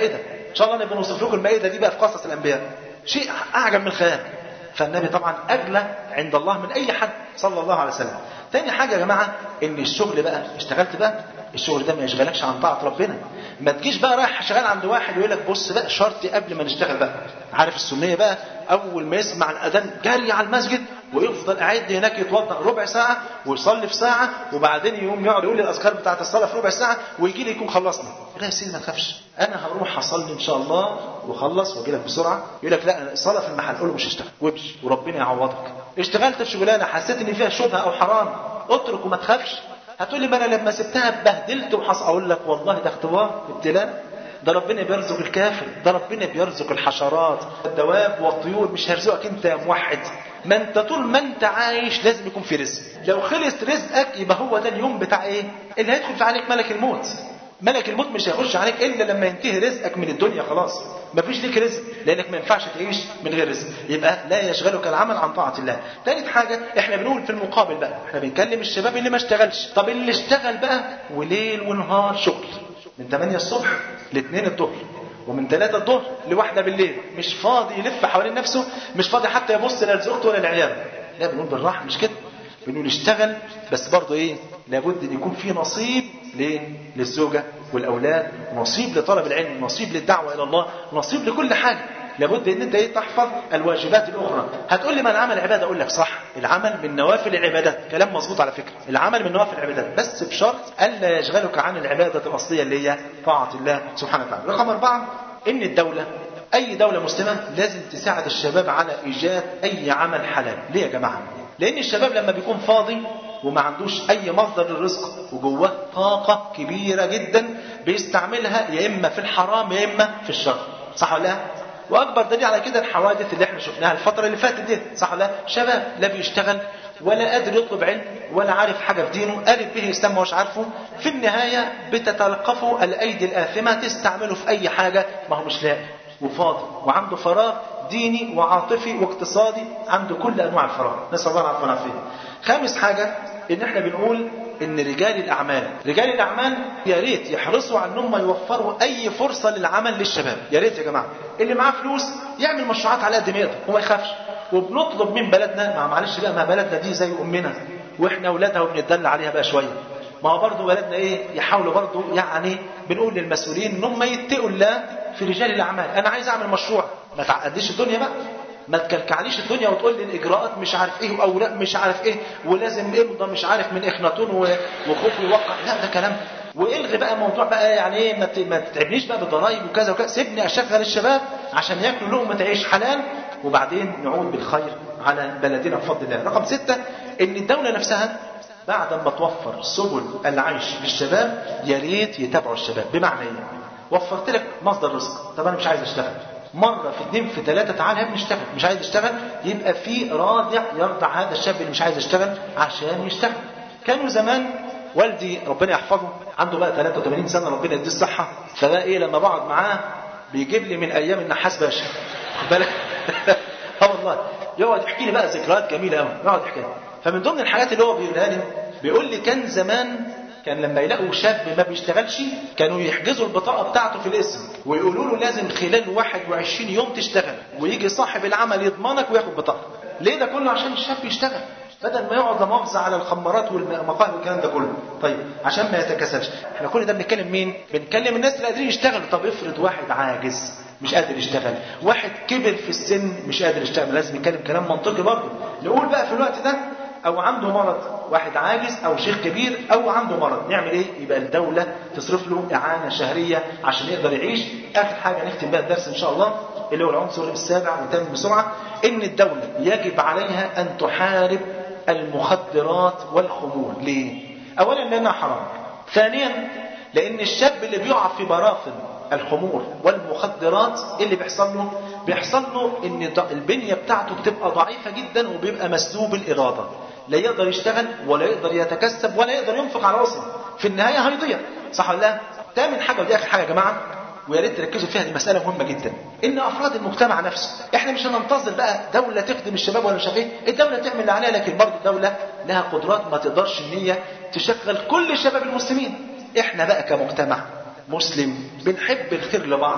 ان شاء الله نبقى نوصف لكم المائده دي بقى في قصص الانبياء، شيء اعجب من الخيال. فالنبي طبعا اغلى عند الله من اي حد صلى الله عليه وسلم. تاني حاجه يا جماعه ان الشغل بقى اشتغلت بقى، الشغل ده ما يشغلكش عن طاعه ربنا. ما تجيش بقى رايح شغال عند واحد ويقول لك بص بقى شرطي قبل ما نشتغل بقى، عارف السنيه بقى اول ما يسمع الاذان جري على المسجد ويفضل قاعد هناك يتوضا ربع ساعه ويصلي في ساعه وبعدين يقوم يقعد يقول الاذكار بتاعه الصلاه في ربع ساعه ويجي لي يكون خلصنا. لا يا سيدي ما تخافش، انا هروح اصلي ان شاء الله واخلص واجي لك بسرعه. يقول لك لا الصلاه في المحل، قول له مش هشتغل وامشي وربنا يعوضك. اشتغلت في شغلانه حسيت ان فيها شبهه او حرام، اترك وما تخافش. هتقول لي ما انا لما سبتها اتبهدلت وحصل، اقول لك والله ده اختبار ابتلاء، ده ربنا بيرزق الكافر، ده ربنا بيرزق الحشرات الدواب والطيور، مش هيرزقك انت يا موحد. ما انت طول ما انت عايش لازم يكون في رزق، لو خلص رزقك يبقى هو ده اليوم بتاع ايه اللي هيدخل في عليك ملك الموت. ملك الموت مش هيخش عليك الا لما ينتهي رزقك من الدنيا، خلاص مفيش ليك رزق، لانك ما ينفعش تعيش من غير رزق. يبقى لا يشغلك العمل عن طاعه الله. ثالث حاجه احنا بنقول في المقابل بقى، احنا بنكلم الشباب اللي ما اشتغلش. طب اللي اشتغل بقى وليل ونهار شغل من ثمانية الصبح ل اتنين الظهر ومن ثلاثة الظهر لواحدة بالليل، مش فاضي يلف حوالين نفسه، مش فاضي حتى يبص لا لزوجته ولا لعياله. لا بنقول بالراحه مش كده، بنقول اشتغل بس برضه ايه لابد ان يكون في نصيب ليه للزوجه والاولاد، نصيب لطلب العلم، نصيب للدعوه الى الله، نصيب لكل حاجه. لابد ان انت ايه تحفظ الواجبات الاخرى. هتقول لي ما العمل عباده، اقول لك صح، العمل من نوافل العبادات، كلام مظبوط على فكره، العمل من نوافل العبادات بس بشرط الا يشغلك عن العباده الاصليه اللي هي طاعه الله سبحانه وتعالى. رقم أربعة ان الدوله اي دوله مسلمه لازم تساعد الشباب على ايجاد اي عمل حلال. ليه يا جماعه؟ لان الشباب لما بيكون فاضي وما عندوش اي مصدر للرزق وجواه طاقه كبيره جدا بيستعملها يا اما في الحرام يا اما في الشر، صح ولا لا؟ واكبر دليل على كده الحوادث اللي احنا شفناها الفتره اللي فاتت دي، صح ولا لا؟ شباب لا بيشتغل ولا قادر يطلب علم ولا عارف حاجه في دينه، قالب به اسلام مش عارفه، في النهايه بتتلقفه الايدي الاثمه تستعمله في اي حاجه ما هو مش لاقي وفاضي وعنده فراغ ديني وعاطفي واقتصادي، عنده كل انواع الفراغ، نسال الله العافيه والعافيه. خامس حاجه ان احنا بنقول ان رجال الاعمال رجال الاعمال يا ريت يحرصوا على انهم يوفروا اي فرصه للعمل للشباب. يا ريت يا جماعه اللي معاه فلوس يعمل مشروعات على قد ما يقدر وما يخافش. وبنطلب من بلدنا، مع معلش بقى ما بلدنا دي زي امنا واحنا اولادها وبنتدلع عليها بقى شويه، ما هو برضه بلدنا ايه يحاولوا برضه، يعني بنقول للمسؤولين ان هم يتقوا الله في رجال الاعمال. انا عايز اعمل مشروع، ما تعقديش الدنيا بقى، ما تكلكعليش الدنيا وتقول لي الاجراءات مش عارف ايه واوراق مش عارف ايه ولازم امضى مش عارف من اخناتون وخوف يوقع، لا ده كلام. والغي بقى موضوع بقى يعني ايه ما تتعبنيش بقى بالضرايب وكذا وكذا، سيبني اشغل الشباب عشان ياكلوا لقمه عيش حلال وبعدين نعود بالخير على بلدنا بفضل الله. رقم ستة ان الدوله نفسها بعد ما توفر سبل العيش للشباب يا ريت يتابعوا الشباب. بمعنى ايه؟ وفرت لك مصدر رزق، طب انا مش عايز اشتغل، مرة في اثنين في ثلاثة تعالى يا ابني اشتغل، مش عايز يشتغل يبقى في رادع يرضع هذا الشاب اللي مش عايز يشتغل عشان يشتغل. كانوا زمان والدي ربنا يحفظه عنده بقى ثلاثة وثمانين سنة ربنا يديه الصحة، فبقى ايه لما بقعد معاه بيجيب لي من ايام النحاس باشا بالك اه والله يقعد يحكي لي بقى ذكريات جميلة قوي، يقعد يحكي لي. فمن ضمن الحاجات اللي هو بيقولها لي بيقول لي كان زمان كان لما يلاقوا شاب ما بيشتغلش كانوا يحجزوا البطاقة بتاعته في الاسم ويقولوا له لازم خلال واحد وعشرين يوم تشتغل، ويجي صاحب العمل يضمنك وياخد بطاقة. ليه ده كله؟ عشان الشاب يشتغل بدل ما يقعد مؤاخذة على الخمارات والمقاهي والكلام ده كله. طيب عشان ما يتكسلش، احنا كل ده بنتكلم مين؟ بنتكلم الناس اللي قادرين يشتغلوا. طب افرض واحد عاجز مش قادر يشتغل، واحد كبر في السن مش قادر يشتغل، لازم نتكلم كلام منطقي برضه. نقول بقى في الوقت ده او عنده مرض، واحد عاجز او شيخ كبير او عنده مرض، نعمل ايه؟ يبقى الدولة تصرف له اعانة شهرية عشان يقدر يعيش. اخر حاجة نختم بها الدرس ان شاء الله اللي هو العنصر السابع وتم بسرعة، ان الدولة يجب عليها ان تحارب المخدرات والخمور. ليه؟ اولا لانها حرام، ثانيا لان الشاب اللي بيقع في براثن الخمور والمخدرات اللي بيحصل له بيحصل له ان البنية بتاعته بتبقى ضعيفة جدا وبيبقى مسلوب الإرادة، لا يقدر يشتغل ولا يقدر يتكسب ولا يقدر ينفق على أسرة، في النهاية هيضيع، صح ولا لا؟ تامن حاجة ودي آخر حاجة يا جماعة ويا ريت تركزوا فيها، دي مسألة مهمة جدا، إن أفراد المجتمع نفسه احنا مش هننتظر بقى دولة تخدم الشباب ولا مش عارف ايه، الدولة تعمل اللي عليها، لكن برضه الدولة لها قدرات ما تقدرش ان هي تشغل كل شباب المسلمين. احنا بقى كمجتمع مسلم بنحب الخير لبعض،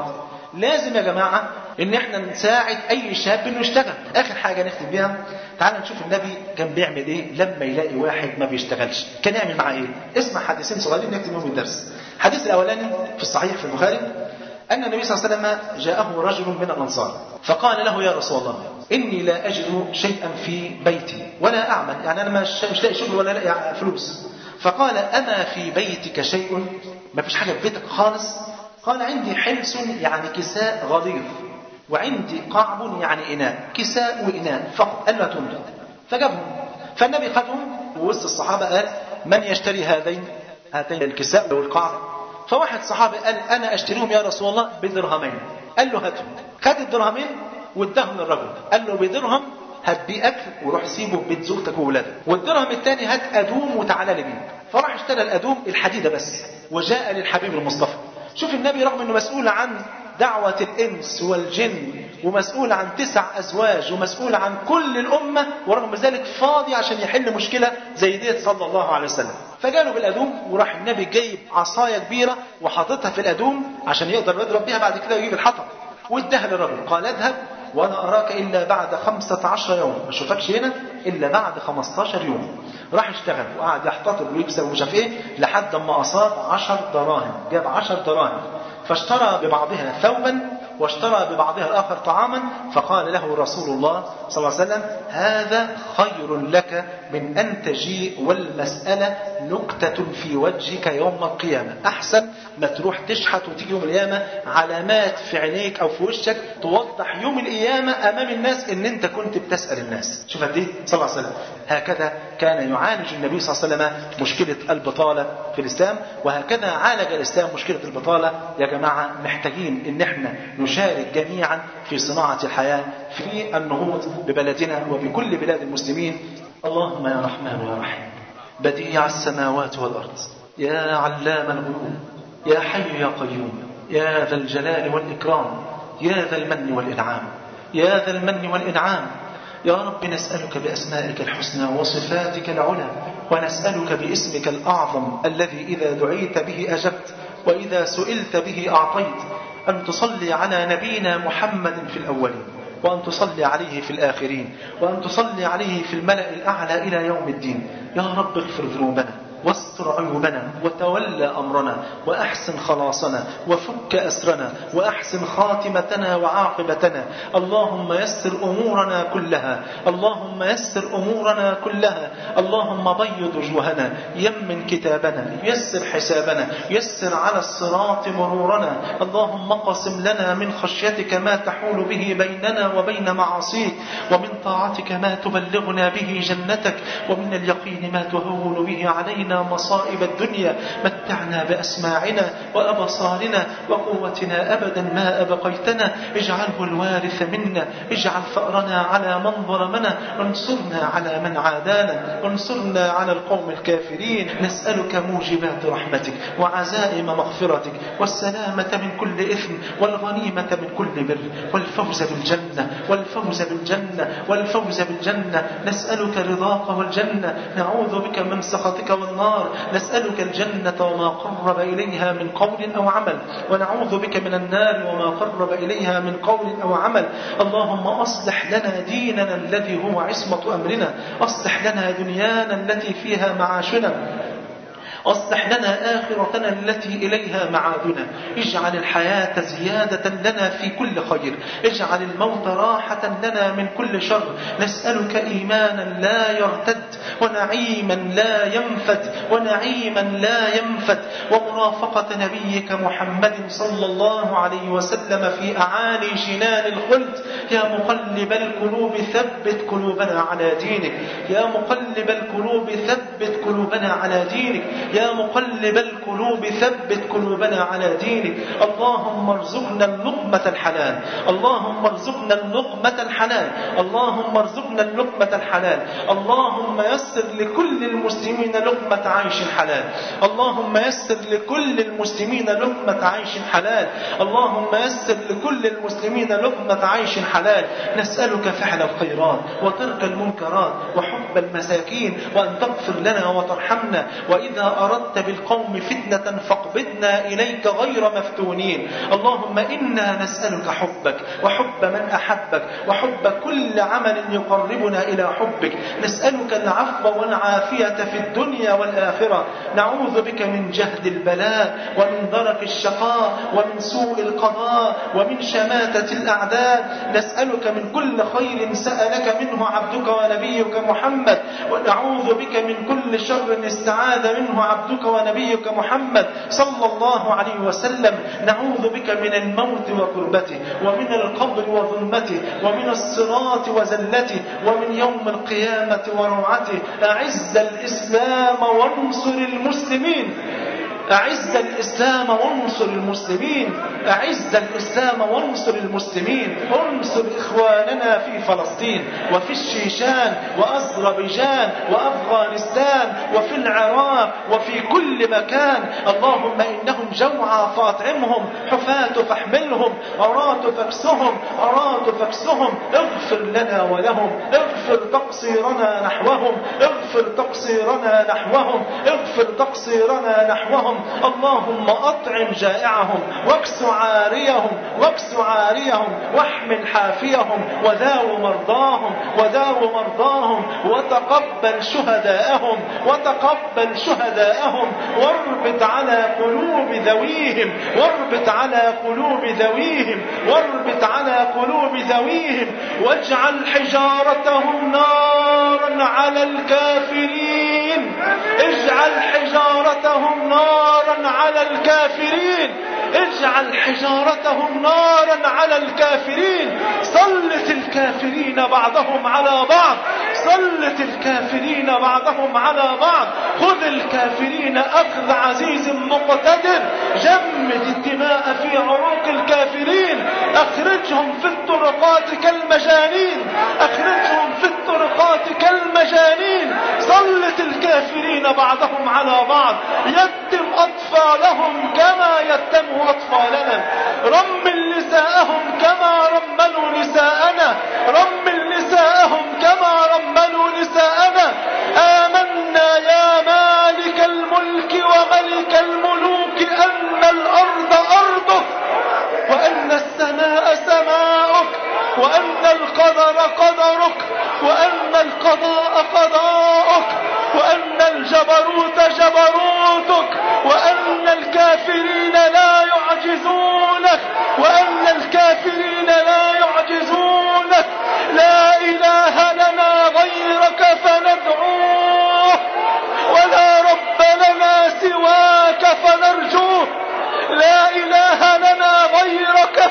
لازم يا جماعة ان احنا نساعد اي شاب انه يشتغل. اخر حاجة نختم بيها، تعال نشوف النبي كان بيعمل ايه لما يلاقي واحد ما بيشتغلش، كان يعمل معاه ايه. اسمع حديثين صغيرين نختم بهم الدرس. الحديث الاولاني في الصحيح في البخاري ان النبي صلى الله عليه وسلم جاءه رجل من الانصار فقال له يا رسول الله اني لا اجد شيئا في بيتي ولا اعمل، يعني انا مش لاقي شغل ولا لاقي فلوس. فقال اما في بيتك شيء؟ ما فيش حاجة في بيتك خالص؟ قال عندي حلس يعني كساء غليظ، وعندي قعب يعني إناء، كساء وإناء فقط. قال له تملك. فجابهم، فالنبي خدهم ووسط الصحابة قال من يشتري هذين هاتين الكساء والقعب؟ فواحد صحابي قال أنا أشتريهم يا رسول الله بدرهمين. قال له هاتهم. خد الدرهمين واداهم للرجل، قال له بدرهم هات بيه أكل وروح سيبه في بيت زوجتك وولادك، والدرهم الثاني هات أدوم وتعالى لي بيه. فراح اشترى الأدوم الحديدة بس وجاء للحبيب المصطفى. شوف النبي رغم أنه مسؤول عن دعوة الإنس والجن ومسؤول عن تسع أزواج ومسؤول عن كل الأمة، ورغم ذلك فاضي عشان يحل مشكلة زي ديت صلى الله عليه وسلم. فجاله بالأدوم وراح النبي جايب عصاية كبيرة وحاطتها في الأدوم عشان يقدر يضرب بيها بعد كده يجيب الحطب، واداها للرجل. قال اذهب وأنا أراك إلا بعد خمسة عشر يوم، ما أشوفكش هنا إلا بعد خمسة عشر يوم. راح اشتغل وقعد يحتطب ويكسب ومش عارف ايه لحد ما أصاب عشر دراهم، جاب عشر دراهم. فاشترى ببعضها ثوبا واشترى ببعضها الآخر طعاما. فقال له رسول الله صلى الله عليه وسلم هذا خير لك من أن تجيء والمسألة نكتة في وجهك يوم القيامة. أحسن ما تروح تشحت وتيجي يوم القيامة علامات في عينيك أو في وشك توضح يوم القيامة أمام الناس إن أنت كنت بتسأل الناس. شوف قد ايه صلى الله عليه وسلم. هكذا كان يعالج النبي صلى الله عليه وسلم مشكلة البطالة في الإسلام، وهكذا عالج الإسلام مشكلة البطالة. يا جماعة محتاجين إن احنا نشارك جميعا في صناعة الحياة في النهوض ببلدنا وبكل بلاد المسلمين. اللهم يا رحمن يا رحيم بديع السماوات والأرض، يا علام الغيوب، يا حي يا قيوم، يا ذا الجلال والإكرام، يا ذا المن والإنعام، يا ذا المن والإنعام. يا رب نسألك بأسمائك الحسنى وصفاتك العلى، ونسألك باسمك الأعظم الذي إذا دعيت به أجبت وإذا سئلت به أعطيت، أن تصلي على نبينا محمد في الأولين، وأن تصلي عليه في الآخرين، وأن تصلي عليه في الملأ الأعلى إلى يوم الدين. يا رب اغفر ذنوبنا واستر عيوبنا وتولى أمرنا وأحسن خلاصنا وفك أسرنا وأحسن خاتمتنا وعاقبتنا. اللهم يسر أمورنا كلها، اللهم يسر أمورنا كلها. اللهم بيض وجوهنا، يمن كتابنا، يسر حسابنا، يسر على الصراط مرورنا. اللهم قسم لنا من خشيتك ما تحول به بيننا وبين معاصيك، ومن طاعتك ما تبلغنا به جنتك، ومن اليقين ما تهون به علينا مصائب الدنيا. متعنا بأسماعنا وأبصارنا وقوتنا أبدا ما أبقيتنا. اجعله الوارث منا، اجعل ثأرنا على من ظلمنا، وانصرنا على من عادانا، وانصرنا على القوم الكافرين. نسألك موجبات رحمتك وعزائم مغفرتك والسلامة من كل إثم والغنيمة من كل بر والفوز بالجنة والفوز بالجنة والفوز بالجنة. نسألك رضاك والجنة، نعوذ بك من سخطك والنار. نسألك الجنة وما قرب إليها من قول أو عمل، ونعوذ بك من النار وما قرب إليها من قول أو عمل. اللهم أصلح لنا ديننا الذي هو عصمة أمرنا، أصلح لنا دنيانا التي فيها معاشنا، أصلح لنا آخرتنا التي إليها معادنا. اجعل الحياة زيادة لنا في كل خير، اجعل الموت راحة لنا من كل شر. نسألك إيمانا لا يرتد، ونعيما لا ينفد، ونعيما لا ينفد، ومرافقة نبيك محمد صلى الله عليه وسلم في أعالي جنان الخلد. يا مقلب القلوب ثبت قلوبنا على دينك، يا مقلب القلوب ثبت قلوبنا على دينك، يا مقلب القلوب ثبت قلوبنا على دينك. اللهم ارزقنا اللقمة الحلال، اللهم ارزقنا اللقمة الحلال، اللهم ارزقنا اللقمة الحلال. اللهم يسر لكل المسلمين لقمة عيش حلال، اللهم يسر لكل المسلمين لقمة عيش حلال، اللهم يسر لكل المسلمين لقمة عيش حلال. نسألك فعل الخيرات وترك المنكرات وحب المساكين، وأن تغفر لنا لنا وترحمنا، وإذا أردت بالقوم فتنة فاقبضنا إليك غير مفتونين. اللهم إنا نسألك حبك وحب من أحبك وحب كل عمل يقربنا إلى حبك. نسألك العفو والعافية في الدنيا والآخرة. نعوذ بك من جهد البلاء ومن درك الشقاء ومن سوء القضاء ومن شماتة الأعداء. نسألك من كل خير سألك منه عبدك ونبيك محمد، ونعوذ بك من كل شر استعاذ منه عبدك ونبيك محمد صلى الله عليه وسلم. نعوذ بك من الموت وكربته ومن القبر وظلمته ومن الصراط وزلته ومن يوم القيامة وروعته. أعز الإسلام وانصر المسلمين، أعز الإسلام وانصر المسلمين، أعز الإسلام وانصر المسلمين. انصر إخواننا في فلسطين وفي الشيشان وأذربيجان وأفغانستان وفي العراق وفي كل مكان. اللهم إنهم جوعى فاطعمهم، حفاة فاحملهم، عراة فاكسهم، عراة فاكسهم. اغفر لنا ولهم، اغفر تقصيرنا نحوهم، اغفر تقصيرنا نحوهم، اغفر تقصيرنا نحوهم. اللهم أطعم جائعهم واكس عاريهم واكس عاريهم واحمل حافيهم وداو مرضاهم وداو مرضاهم وتقبل شهداءهم وتقبل شهداءهم. واربط على قلوب ذويهم واربط على قلوب ذويهم واربط على قلوب ذويهم. واجعل حجارتهم نارا على الكافرين، اجعل حجارتهم نارا على الكافرين، اجعل حجارتهم نارا على الكافرين. سلط الكافرين بعضهم على بعض، سلط الكافرين بعضهم على بعض. خذ الكافرين أخذ عزيز مقتدر، جمد الدماء في عروق الكافرين، أخرجهم في الطرقات كالمجانين، أخرجهم في الطرقات كالمجانين. سلط الكافرين بعضهم على بعض، يتم أطفالهم كما يتم أطفالنا، رمل نساءهم كما رملوا نساءنا، رمل نساءهم كما رملوا نساءنا. آمنا يا مالك الملك وملك الملوك أن الأرض أرضك وأن السماء سماؤك وأن القدر قدرك وأن القضاء قضاؤك وأن الجبروت جبروتك وأن الكافرين لا يعجزونك وأن الكافرين لا يعجزونك. لا إله لنا غيرك فندعوه ولا رب لنا سواك فنرجوه. لا إله لنا غيرك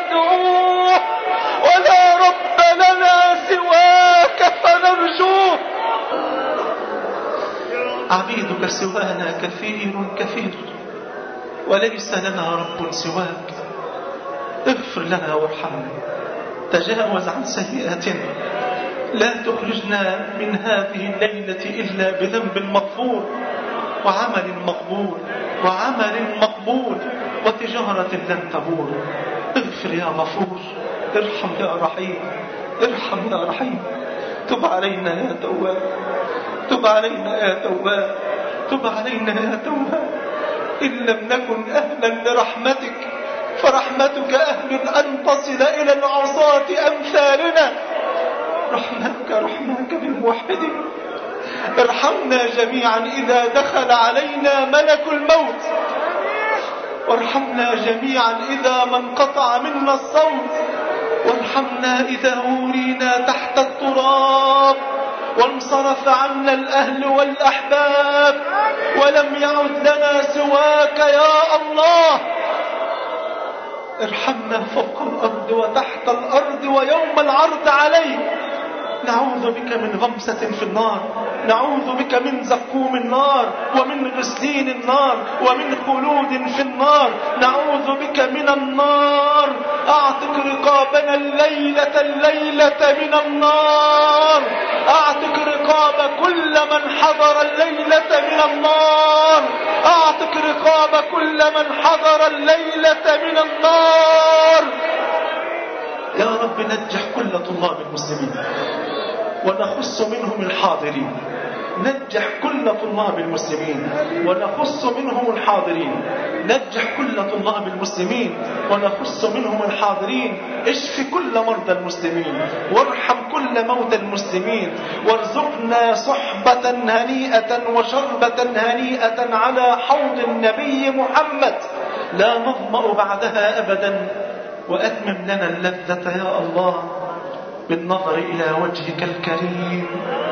فندعوه ولا رب لنا سواك فنرجوه. عبيدك سوانا كثير كثير وليس لنا رب سواك. اغفر لنا وارحمنا، تجاوز عن سيئاتنا، لا تخرجنا من هذه الليلة إلا بذنب مغفور وعمل مقبول وعمل مقبول وتجارة لن تبور. اغفر يا غفور، ارحم يا رحيم، ارحم يا رحيم. تب علينا يا تواب، تب علينا يا تواب، تب علينا يا تواب. إن لم نكن أهلا لرحمتك فرحمتك أهل أن تصل إلى العصاة أمثالنا. رحمتك رحمتك بالموحدين. ارحمنا جميعا إذا دخل علينا ملك الموت، وارحمنا جميعا إذا ما انقطع منا الصوت، وارحمنا إذا أورينا تحت التراب وانصرف عنا الأهل والأحباب ولم يعد لنا سواك يا الله. ارحمنا فوق الأرض وتحت الأرض ويوم العرض عليك. نعوذ بك من غمسة في النار، نعوذ بك من زقوم النار ومن غسلين النار ومن خلود في النار. نعوذ بك من النار. اعتق رقابنا الليلة الليلة من النار. اعتق رقاب كل من حضر الليلة من النار. اعتق رقاب كل من حضر الليلة من النار. يا رب نجح كل طلاب المسلمين ونخص منهم الحاضرين، نجح كل طلاب المسلمين ونخص منهم الحاضرين، نجح كل طلاب المسلمين ونخص منهم الحاضرين، اشف كل مرضى المسلمين وارحم كل موتى المسلمين، وارزقنا صحبة هنيئة وشربة هنيئة على حوض النبي محمد لا نظمأ بعدها أبدا، وأتمم لنا اللذة يا الله بالنظر إلى وجهك الكريم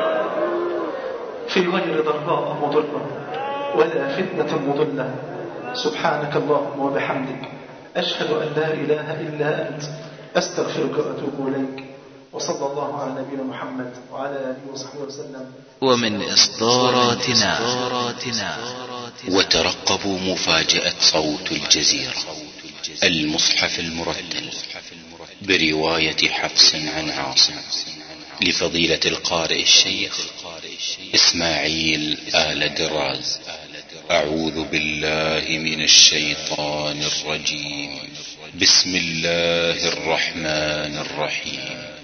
في غير ضراء مضرة ولا فتنة مضلة. سبحانك اللهم وبحمدك، أشهد أن لا إله إلا أنت، أستغفرك وأتوب إليك، وصلى الله على نبينا محمد وعلى آله وصحبه وسلم. ومن إصداراتنا وترقبوا مفاجأة صوت الجزيرة المصحف المرتل برواية حفص عن عاصم لفضيلة القارئ الشيخ إسماعيل آل دراز. أعوذ بالله من الشيطان الرجيم. بسم الله الرحمن الرحيم.